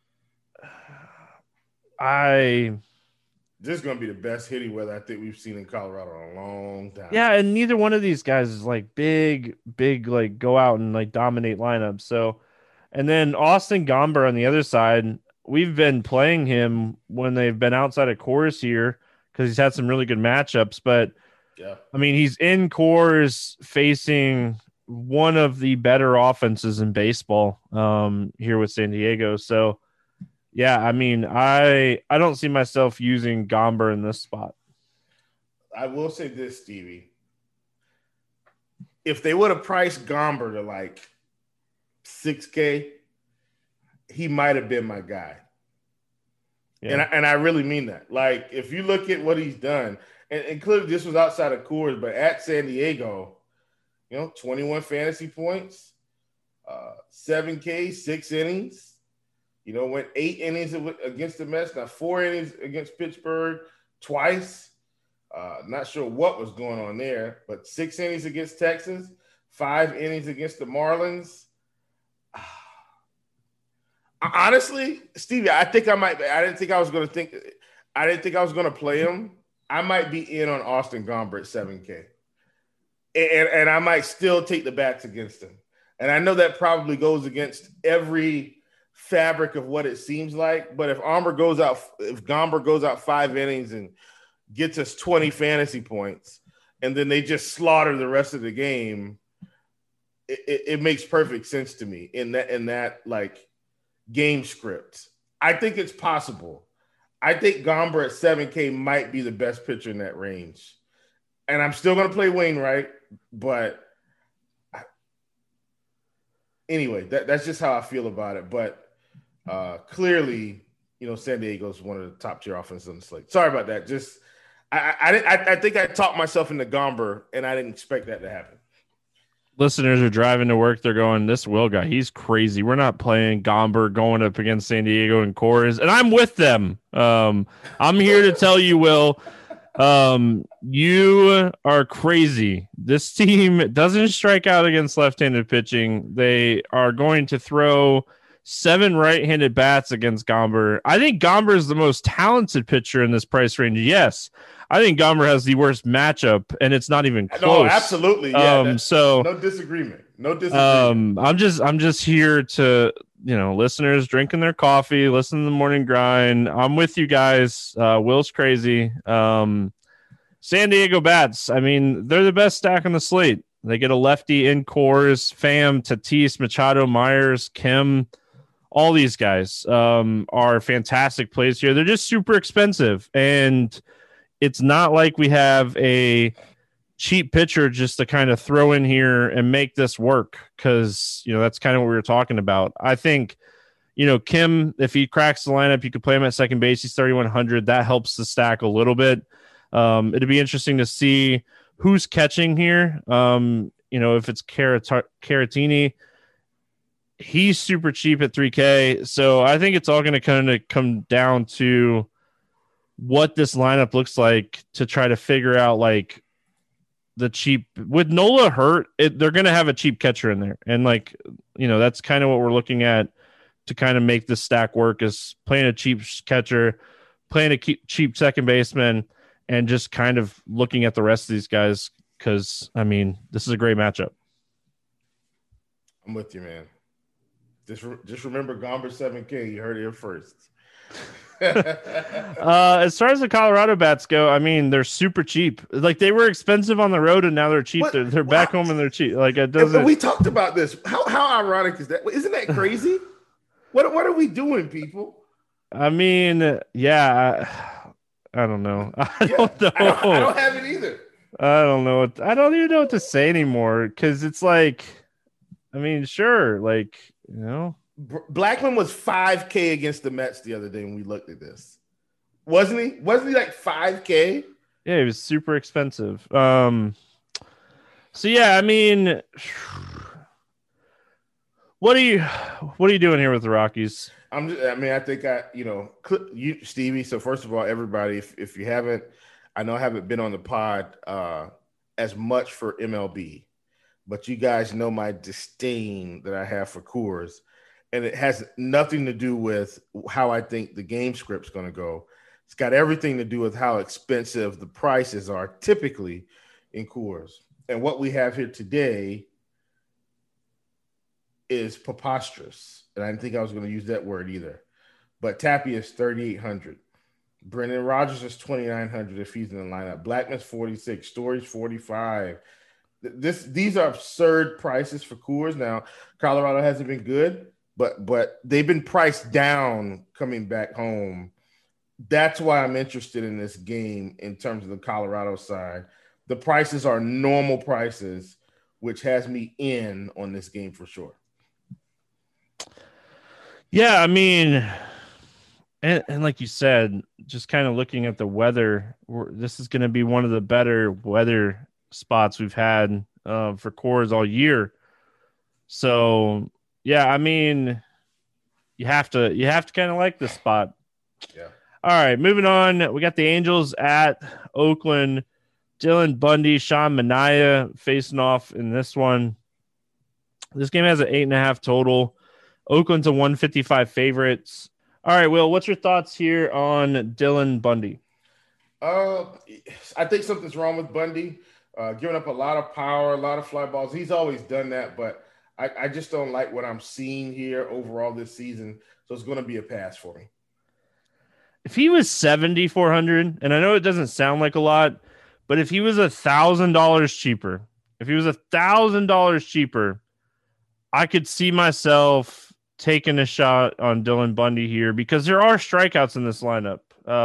this is going to be the best hitting weather I think we've seen in Colorado in a long time. Yeah, and neither one of these guys is like big, like go out and like dominate lineups. So, and then Austin Gomber on the other side, we've been playing him when they've been outside of Coors here because he's had some really good matchups. But yeah, I mean, he's in Coors facing one of the better offenses in baseball here with San Diego. So, yeah, I mean, I don't see myself using Gomber in this spot. I will say this, Stevie. If they would have priced Gomber to like $6K, he might have been my guy. Yeah. And I really mean that. Like, if you look at what he's done, and clearly this was outside of Coors, but at San Diego, 21 fantasy points, 7K, 6 innings. Went 8 innings against the Mets, now 4 innings against Pittsburgh twice. Not sure what was going on there, but 6 innings against Texas, 5 innings against the Marlins. Honestly, Stevie, I didn't think I was going to play him. I might be in on Austin Gomber at 7K. And I might still take the bats against him. And I know that probably goes against every fabric of what it seems like, but if Gomber goes out 5 innings and gets us 20 fantasy points, and then they just slaughter the rest of the game, it makes perfect sense to me in that like game script. I think it's possible. I think Gomber at 7K might be the best pitcher in that range. And I'm still going to play Wainwright, but anyway, that's just how I feel about it. But clearly, San Diego's one of the top tier offenses on the slate. Sorry about that. Just I think I talked myself into Gomber, and I didn't expect that to happen. Listeners are driving to work. They're going, this Will guy, he's crazy. We're not playing Gomber going up against San Diego and Coors. And I'm with them. I'm here to tell you, Will, you are crazy. This team doesn't strike out against left-handed pitching. They are going to throw 7 right-handed bats against Gomber. I think Gomber is the most talented pitcher in this price range. Yes. I think Gomber has the worst matchup, and it's not even close. No, absolutely. Yeah, so no disagreement. I'm just here to, listeners drinking their coffee, listen to the morning grind. I'm with you guys. Will's crazy. San Diego bats. I mean, they're the best stack on the slate. They get a lefty in Coors, Pham, Tatis, Machado, Myers, Kim. All these guys are fantastic plays here. They're just super expensive, and it's not like we have a cheap pitcher just to kind of throw in here and make this work, because, that's kind of what we were talking about. I think, Kim, if he cracks the lineup, you could play him at second base. He's 3,100. That helps the stack a little bit. It'd be interesting to see who's catching here. If it's Caratini, he's super cheap at 3K. So I think it's all going to kind of come down to what this lineup looks like to try to figure out like the cheap with Nola hurt. They're going to have a cheap catcher in there. And that's kind of what we're looking at to kind of make this stack work, is playing a cheap catcher, playing a cheap second baseman, and just kind of looking at the rest of these guys. Cause this is a great matchup. I'm with you, man. Just remember Gomber 7K. You heard it here first. As far as the Colorado bats go, they're super cheap. Like, they were expensive on the road and now they're cheap. They're back home and they're cheap. Like, it doesn't. We talked about this. How ironic is that? Isn't that crazy? What are we doing, people? Yeah, I don't know. I don't know. I don't have it either. I don't know. I don't even know what to say anymore, because it's like, sure, like, Blackmon was 5K against the Mets the other day when we looked at this. Wasn't he? Wasn't he like 5K? Yeah, he was super expensive. So yeah, what are you doing here with the Rockies? I think you, Stevie. So first of all, everybody, if you haven't, I know I haven't been on the pod as much for MLB, but you guys know my disdain that I have for Coors. And it has nothing to do with how I think the game script's going to go. It's got everything to do with how expensive the prices are typically in Coors. And what we have here today is preposterous. And I didn't think I was going to use that word either. But Tapia is 3,800. Brendan Rodgers is 2,900 if he's in the lineup. Blackman's 46. Story's 45. These are absurd prices for Coors. Now, Colorado hasn't been good, but they've been priced down coming back home. That's why I'm interested in this game in terms of the Colorado side. The prices are normal prices, which has me in on this game for sure. Yeah, and like you said, just kind of looking at the weather, this is going to be one of the better weather spots we've had for Coors all year. So yeah, you have to kind of like this spot. Yeah. All right, moving on. We got the Angels at Oakland. Dylan Bundy, Sean Manaea facing off in this one. This game has an 8.5 total. Oakland's a 155 favorites. All right, Will, what's your thoughts here on Dylan Bundy? I think something's wrong with Bundy. Giving up a lot of power, a lot of fly balls. He's always done that, but I just don't like what I'm seeing here overall this season. So it's going to be a pass for me. If he was 7,400, and I know it doesn't sound like a lot, But if he was $1,000 cheaper, I could see myself taking a shot on Dylan Bundy here because there are strikeouts in this lineup.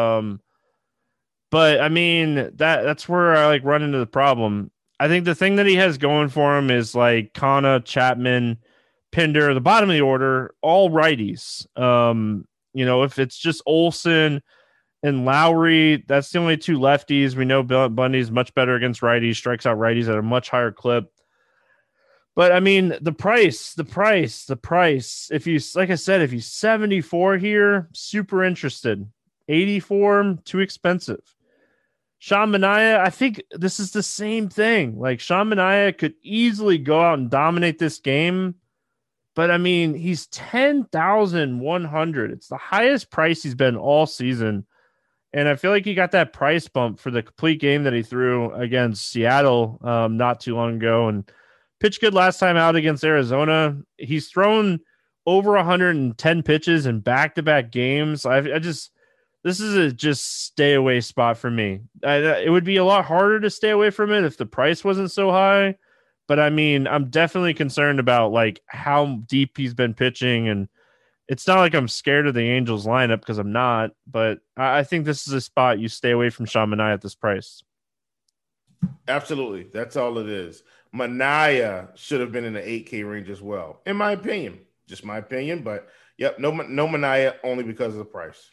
But I mean, that's where I like run into the problem. I think the thing that he has going for him is like Kana, Chapman, Pinder, the bottom of the order, all righties. If it's just Olson and Lowry, that's the only two lefties. We know Bundy's much better against righties, strikes out righties at a much higher clip. But I mean, the price. If you, like I said, if he's 74 here, super interested. 84, too expensive. Sean Manaea, I think this is the same thing. Like Sean Manaea could easily go out and dominate this game. But I mean, he's 10,100. It's the highest price he's been all season. And I feel like he got that price bump for the complete game that he threw against Seattle not too long ago. And pitched good last time out against Arizona. He's thrown over 110 pitches in back-to-back games. This is a just stay away spot for me. It would be a lot harder to stay away from it if the price wasn't so high. But I mean, I'm definitely concerned about like how deep he's been pitching, and it's not like I'm scared of the Angels lineup because I'm not. But I think this is a spot you stay away from Sean Manaea at this price. Absolutely, that's all it is. Manaea should have been in the 8K range as well, in my opinion. Just my opinion, but yep, no Manaea only because of the price.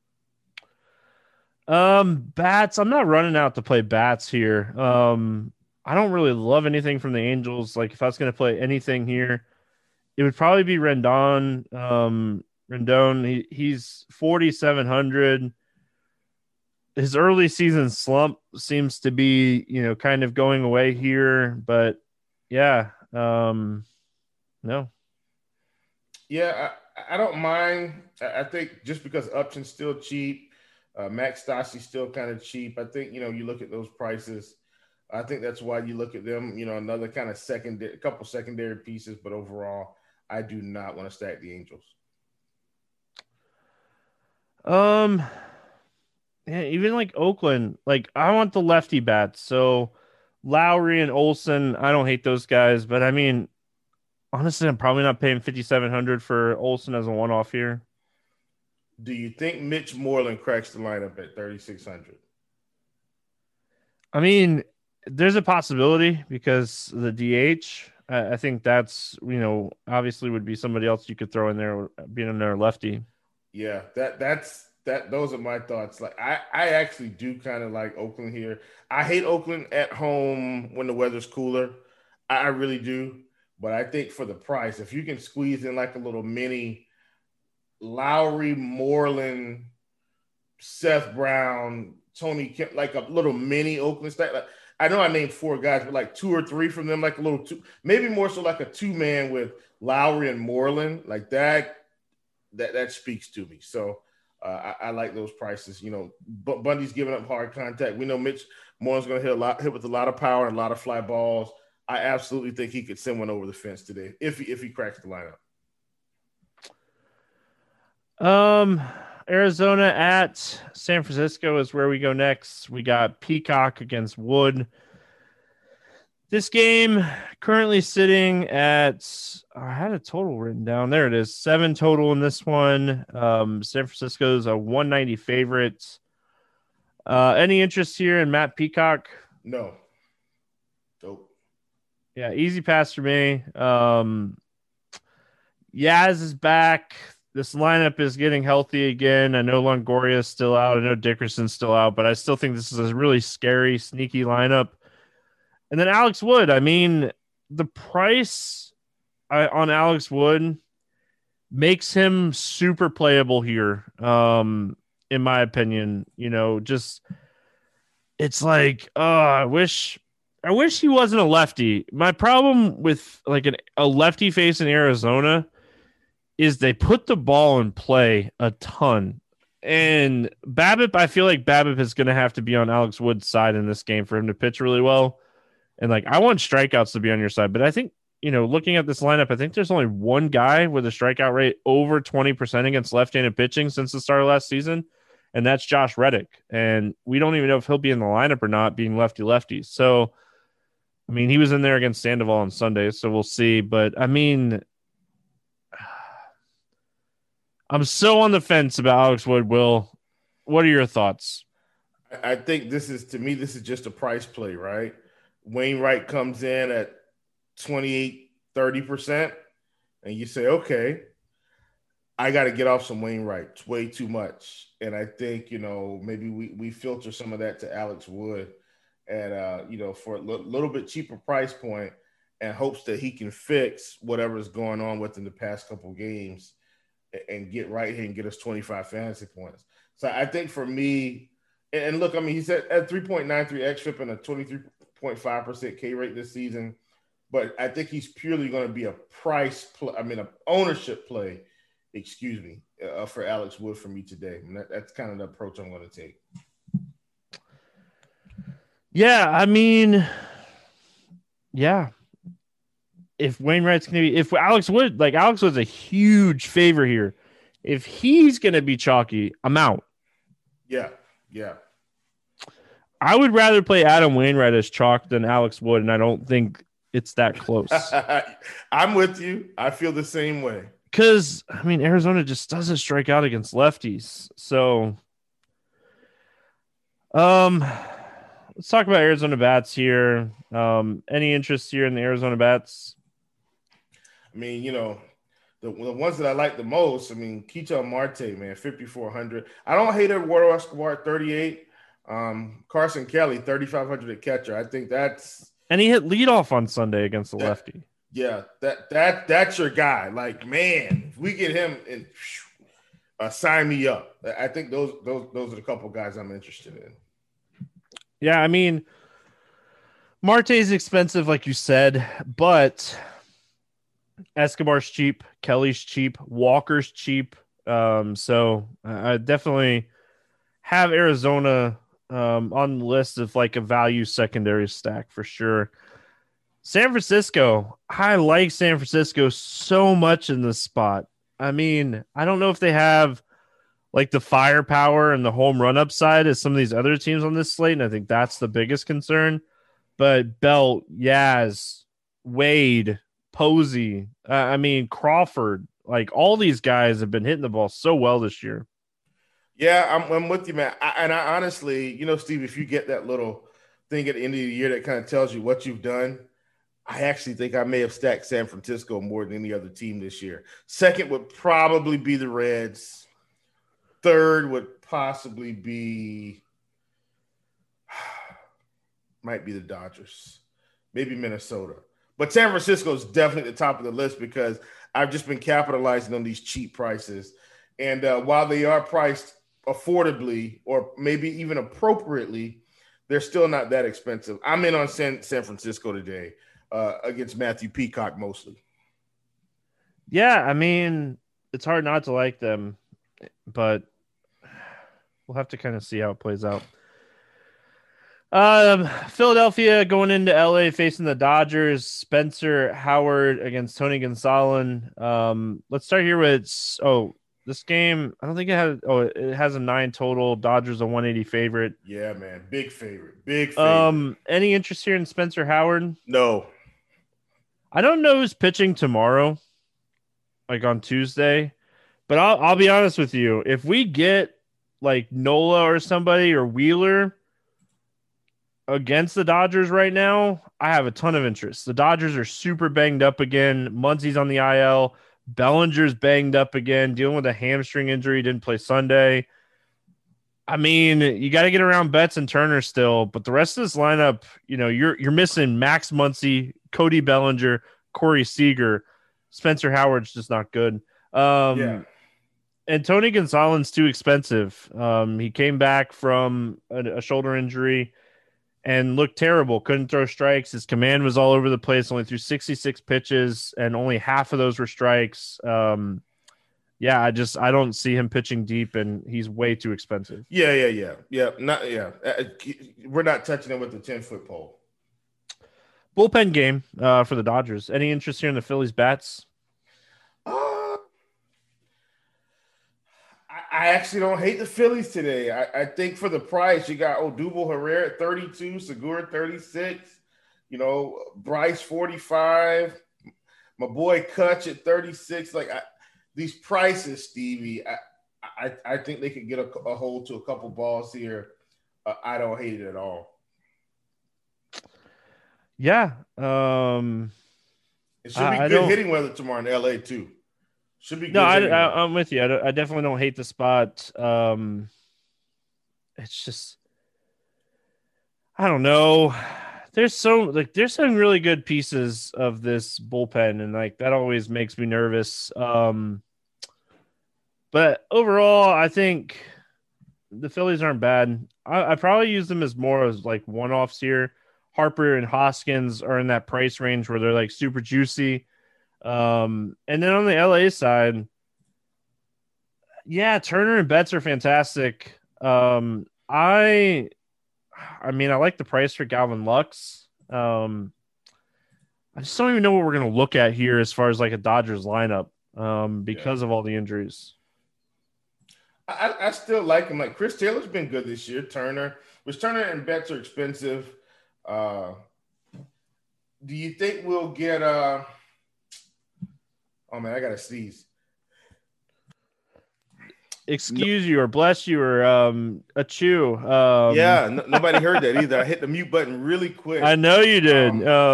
Bats. I'm not running out to play bats here. I don't really love anything from the Angels. Like if I was going to play anything here, it would probably be Rendon. Rendon, he's 4,700. His early season slump seems to be, kind of going away here, but yeah, no. Yeah, I don't mind. I think just because Upton's still cheap, Max Stassi still kind of cheap. I think, you look at those prices. I think that's why you look at them, another kind of a couple secondary pieces, but overall, I do not want to stack the Angels. Yeah, even like Oakland, like I want the lefty bats. So Lowry and Olson, I don't hate those guys, but I mean, honestly, I'm probably not paying 5,700 for Olson as a one-off here. Do you think Mitch Moreland cracks the lineup at 3,600? I mean, there's a possibility because the DH, I think that's, obviously would be somebody else you could throw in there, being another lefty. Yeah, those are my thoughts. Like I actually do kind of like Oakland here. I hate Oakland at home when the weather's cooler. I really do. But I think for the price, if you can squeeze in like a little mini Lowry, Moreland, Seth Brown, Tony Kemp, like a little mini Oakland stack. Like, I know I named four guys, but like two or three from them, like a little two, maybe more so like a two-man with Lowry and Moreland, like that speaks to me. So I like those prices. Bundy's giving up hard contact. We know Mitch Moreland's going to hit with a lot of power and a lot of fly balls. I absolutely think he could send one over the fence today if he cracks the lineup. Arizona at San Francisco is where we go next. We got Peacock against Wood. This game currently sitting at, I had a total written down. There it is. 7 total in this one. San Francisco's a 190 favorite. Any interest here in Matt Peacock? No. Nope. Yeah, easy pass for me. Yaz is back. This lineup is getting healthy again. I know Longoria is still out. I know Dickerson's still out, but I still think this is a really scary, sneaky lineup. And then Alex Wood. I mean, the price on Alex Wood makes him super playable here, in my opinion. It's like, I wish he wasn't a lefty. My problem with like a lefty face in Arizona is they put the ball in play a ton. And BABIP, I feel like BABIP is going to have to be on Alex Wood's side in this game for him to pitch really well. And like, I want strikeouts to be on your side, but I think, looking at this lineup, I think there's only one guy with a strikeout rate over 20% against left-handed pitching since the start of last season. and that's Josh Reddick. And we don't even know if he'll be in the lineup or not, being lefty-lefty. So, I mean, he was in there against Sandoval on Sunday, so we'll see. But, I mean, I'm so on the fence about Alex Wood. Will, what are your thoughts? I think this is just a price play, right? Wainwright comes in at 28, 30%, and you say, okay, I got to get off some Wainwright. It's way too much. And I think, maybe we filter some of that to Alex Wood at, for a little bit cheaper price point and hopes that he can fix whatever's going on within the past couple of games and get right here and get us 25 fantasy points. So I think for me, and look, I mean, he's at 3.93 xFIP and a 23.5% K rate this season, but I think he's purely going to be a an ownership play, for Alex Wood for me today. And that's kind of the approach I'm going to take. Yeah, I mean, yeah. If Wainwright's going to be, if Alex Wood's a huge favor here. If he's going to be chalky, I'm out. Yeah. I would rather play Adam Wainwright as chalk than Alex Wood, and I don't think it's that close. I'm with you. I feel the same way. Because, I mean, Arizona just doesn't strike out against lefties. So, let's talk about Arizona bats here. Any interest here in the Arizona bats? I mean, the ones that I like the most, I mean, Ketel Marte, man, 5,400. I don't hate Eduardo Escobar at 38. Carson Kelly, 3,500 at catcher. I think that's – and he hit leadoff on Sunday against the lefty. Yeah, that's your guy. Like, man, if we get him and sign me up. I think those are the couple guys I'm interested in. Yeah, I mean, Marte's expensive, like you said, but Escobar's cheap, Kelly's cheap, Walker's cheap. So I definitely have Arizona on the list of like a value secondary stack for sure. San Francisco, I like San Francisco so much in this spot. I mean, I don't know if they have like the firepower and the home run upside as some of these other teams on this slate, and I think that's the biggest concern. But Belt, Yaz, Wade, Posey, Crawford, like all these guys have been hitting the ball so well this year. Yeah, I'm with you, man. I honestly, Steve, if you get that little thing at the end of the year that kind of tells you what you've done, I actually think I may have stacked San Francisco more than any other team this year. Second would probably be the Reds. Third would possibly be might be the Dodgers, maybe Minnesota. But San Francisco is definitely at the top of the list because I've just been capitalizing on these cheap prices. And while they are priced affordably or maybe even appropriately, they're still not that expensive. I'm in on San Francisco today against Matthew Peacock mostly. Yeah, I mean, it's hard not to like them, but we'll have to kind of see how it plays out. Philadelphia going into LA facing the Dodgers. Spencer Howard against Tony Gonsolin. Let's start here with this game. I don't think it has a 9 total. Dodgers a 180 favorite. Yeah, man, big favorite. Any interest here in Spencer Howard? No. I don't know who's pitching tomorrow, like on Tuesday, but I'll be honest with you. If we get like Nola or somebody or Wheeler against the Dodgers right now, I have a ton of interest. The Dodgers are super banged up again. Muncie's on the IL. Bellinger's banged up again, dealing with a hamstring injury. Didn't play Sunday. I mean, you got to get around Betts and Turner still, but the rest of this lineup, you're missing Max Muncy, Cody Bellinger, Corey Seager. Spencer Howard's just not good. And Tony Gonsolin's too expensive. He came back from a shoulder injury and looked terrible. Couldn't throw strikes. His command was all over the place. Only threw 66 pitches, and only half of those were strikes. I don't see him pitching deep, and he's way too expensive. Yeah. We're not touching him with the 10-foot pole. Bullpen game for the Dodgers. Any interest here in the Phillies bats? I actually don't hate the Phillies today. I think for the price, you got Odubel Herrera at 32, Segura 36, Bryce 45, my boy Kutch at 36. These prices, Stevie, I think they could get a hold to a couple balls here. I don't hate it at all. Yeah. It should be good hitting weather tomorrow in LA too. Should be good. No, I'm with you. I definitely don't hate the spot. It's just, I don't know. There's some really good pieces of this bullpen, and that always makes me nervous. But overall, I think the Phillies aren't bad. I probably use them as more as one-offs here. Harper and Hoskins are in that price range where they're super juicy. And then on the LA side, yeah, Turner and Betts are fantastic. I like the price for Galvin Lux. I just don't even know what we're going to look at here as far as a Dodgers lineup because of all the injuries. I still like him. Chris Taylor's been good this year. Turner and Betts are expensive. Do you think we'll get oh man, I gotta sneeze. Excuse you or bless you or a chew. Nobody heard that either. I hit the mute button really quick. I know you did.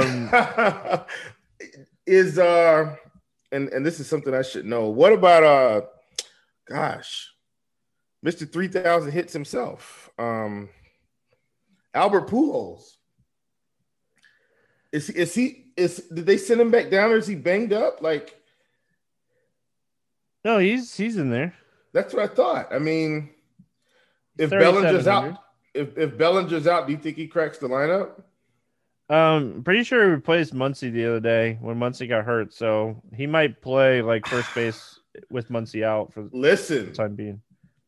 And this is something I should know. What about Mr. 3,000 hits himself, Albert Pujols? Did they send him back down, or is he banged up? No, he's in there. That's what I thought. I mean, if Bellinger's out, if Bellinger's out, do you think he cracks the lineup? Pretty sure he replaced Muncy the other day when Muncy got hurt, so he might play first base with Muncy out for the time being.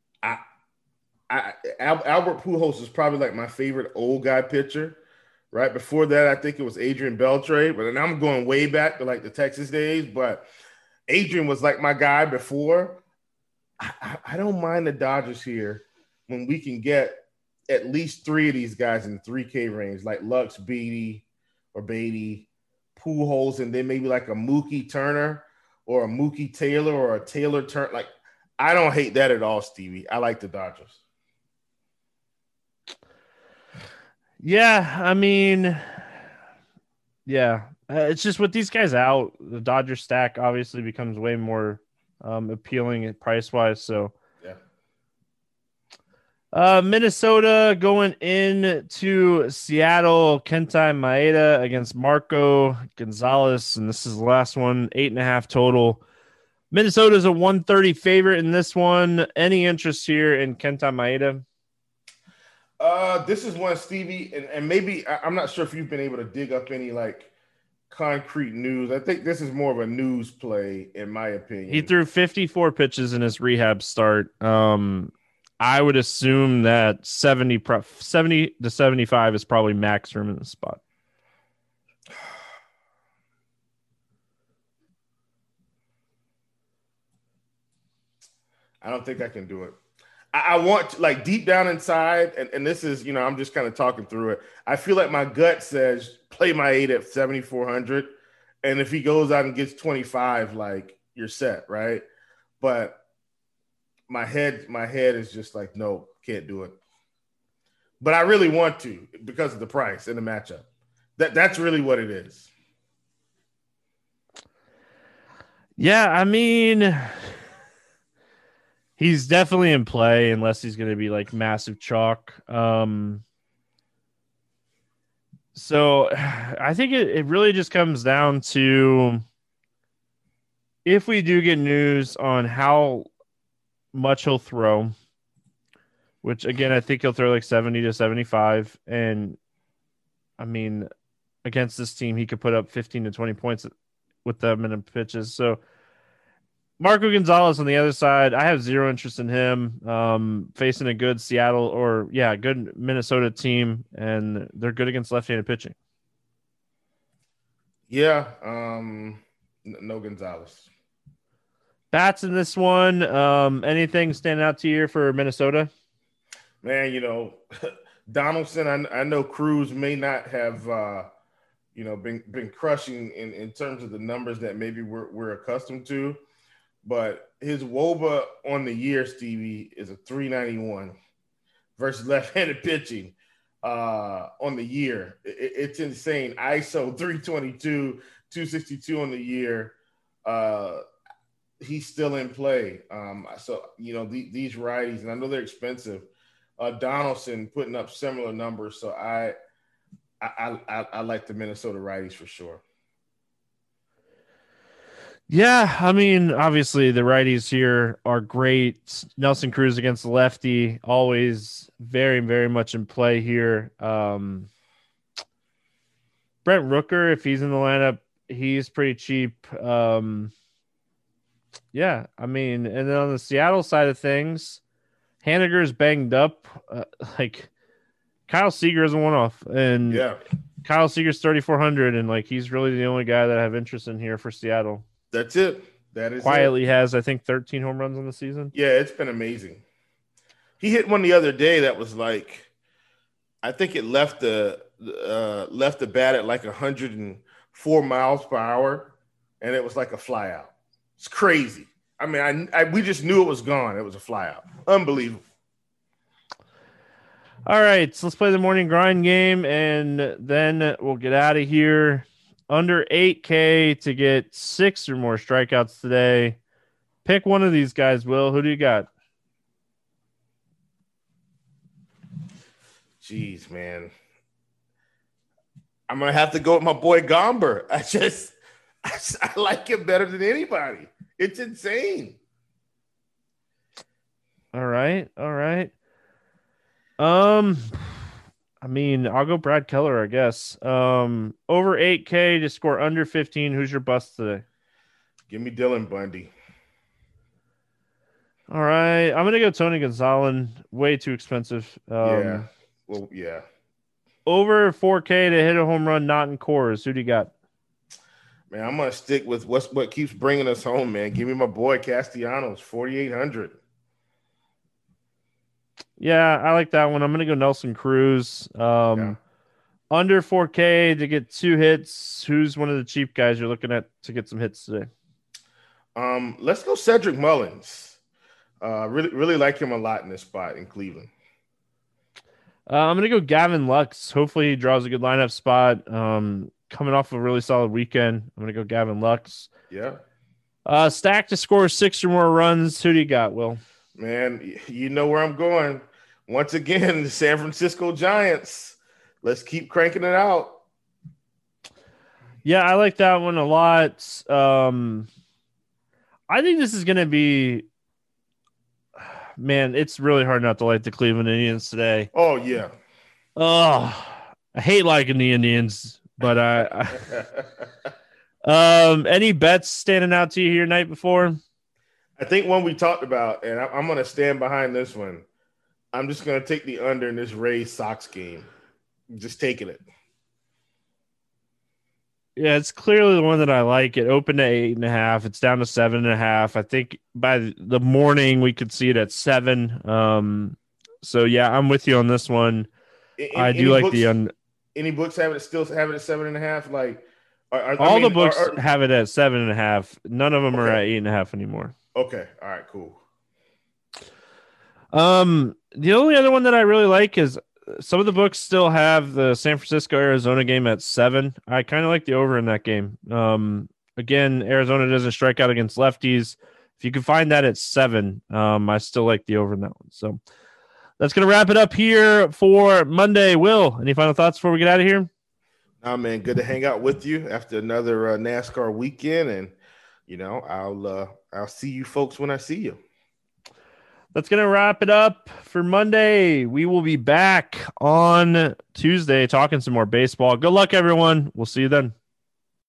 Albert Pujols is probably my favorite old guy pitcher. Right before that, I think it was Adrian Beltre, but I'm going way back to the Texas days. But Adrian was my guy before. I don't mind the Dodgers here when we can get at least three of these guys in the 3K range, like Lux, Beatty, Pujols, and then maybe a Mookie Turner or a Mookie Taylor or a Taylor Turner. I don't hate that at all, Stevie. I like the Dodgers. Yeah, I mean, it's just with these guys out, the Dodger stack obviously becomes way more appealing price-wise. So, Minnesota going into Seattle, Kenta Maeda against Marco Gonzalez, and this is the last one, 8.5 total. Minnesota's a 130 favorite in this one. Any interest here in Kenta Maeda? This is one, Stevie, and maybe I'm not sure if you've been able to dig up any concrete news. I think this is more of a news play, in my opinion. He threw 54 pitches in his rehab start. I would assume that 70 to 75 is probably max room in the spot. I don't think I can do it. I want to, deep down inside, and this is, I'm just kind of talking through it. I feel like my gut says play my 8 at 7,400. And if he goes out and gets 25, you're set, right? But my head is just no, can't do it. But I really want to because of the price and the matchup. That's really what it is. Yeah, I mean, he's definitely in play unless he's going to be massive chalk. So I think it really just comes down to if we do get news on how much he'll throw, which again, I think he'll throw 70 to 75. And I mean, against this team, he could put up 15 to 20 points with that minute pitches. So Marco Gonzalez on the other side, I have zero interest in him facing a good Seattle good Minnesota team, and they're good against left-handed pitching. Yeah, no Gonzalez. Bats in this one. Anything standing out to you for Minnesota? Man, Donaldson, I know Cruz may not have been crushing in terms of the numbers that maybe we're accustomed to, but his WOBA on the year, Stevie, is a 391 versus left-handed pitching on the year. It's insane. ISO 322, 262 on the year. He's still in play. These righties, and I know they're expensive. Donaldson putting up similar numbers, so I like the Minnesota righties for sure. Yeah, I mean, obviously the righties here are great. Nelson Cruz against the lefty, always very, very much in play here. Brent Rooker, if he's in the lineup, he's pretty cheap. Yeah, I mean, and then on the Seattle side of things, Haniger's banged up. Kyle Seager is a one-off, and yeah, Kyle Seager's 3,400, and he's really the only guy that I have interest in here for Seattle. That's it. That is quietly it. Has, I think, 13 home runs on the season. Yeah, it's been amazing. He hit one the other day that was I think it left the bat at 104 miles per hour, and it was like a fly out. It's crazy. I mean, we just knew it was gone. It was a fly out. Unbelievable. All right, so let's play the morning grind game, and then we'll get out of here. Under 8K to get 6 or more strikeouts today. Pick one of these guys, Will. Who do you got? Jeez, man. I'm going to have to go with my boy Gomber. I like him better than anybody. It's insane. All right. I mean, I'll go Brad Keller, I guess. Over 8K to score under 15. Who's your bust today? Give me Dylan Bundy. All right. I'm going to go Tony Gonzalez. Way too expensive. Yeah. Well, yeah. Over 4K to hit a home run, not in cores. Who do you got? Man, I'm going to stick with what keeps bringing us home, man. Give me my boy Castellanos, 4,800. Yeah, I like that one. I'm going to go Nelson Cruz. Under 4K to get 2 hits. Who's one of the cheap guys you're looking at to get some hits today? Let's go Cedric Mullins. Really like him a lot in this spot in Cleveland. I'm going to go Gavin Lux. Hopefully he draws a good lineup spot. Coming off a really solid weekend. I'm going to go Gavin Lux. Yeah. Stack to score 6 or more runs. Who do you got, Will? Man, you know where I'm going. Once again, the San Francisco Giants. Let's keep cranking it out. Yeah, I like that one a lot. I think this is going to be – man, it's really hard not to like the Cleveland Indians today. Oh, yeah. Oh, I hate liking the Indians, but any bets standing out to you here night before? I think one we talked about, and I'm going to stand behind this one. I'm just going to take the under in this Rays Sox game. Just taking it. Yeah, it's clearly the one that I like. It opened at 8.5. It's down to 7.5. I think by the morning we could see it at 7. So yeah, I'm with you on this one. I do like the under. Any books still have it at 7.5? Like, all the books have it at 7.5. None of them are at 8.5 anymore. Okay. All right, cool. The only other one that I really like is some of the books still have the San Francisco Arizona game at 7. I kind of like the over in that game. Again, Arizona doesn't strike out against lefties. If you can find that at 7, I still like the over in that one. So that's going to wrap it up here for Monday. Will, any final thoughts before we get out of here? Nah, man, good to hang out with you after another NASCAR weekend, and I'll see you folks when I see you. That's going to wrap it up for Monday. We will be back on Tuesday talking some more baseball. Good luck, everyone. We'll see you then.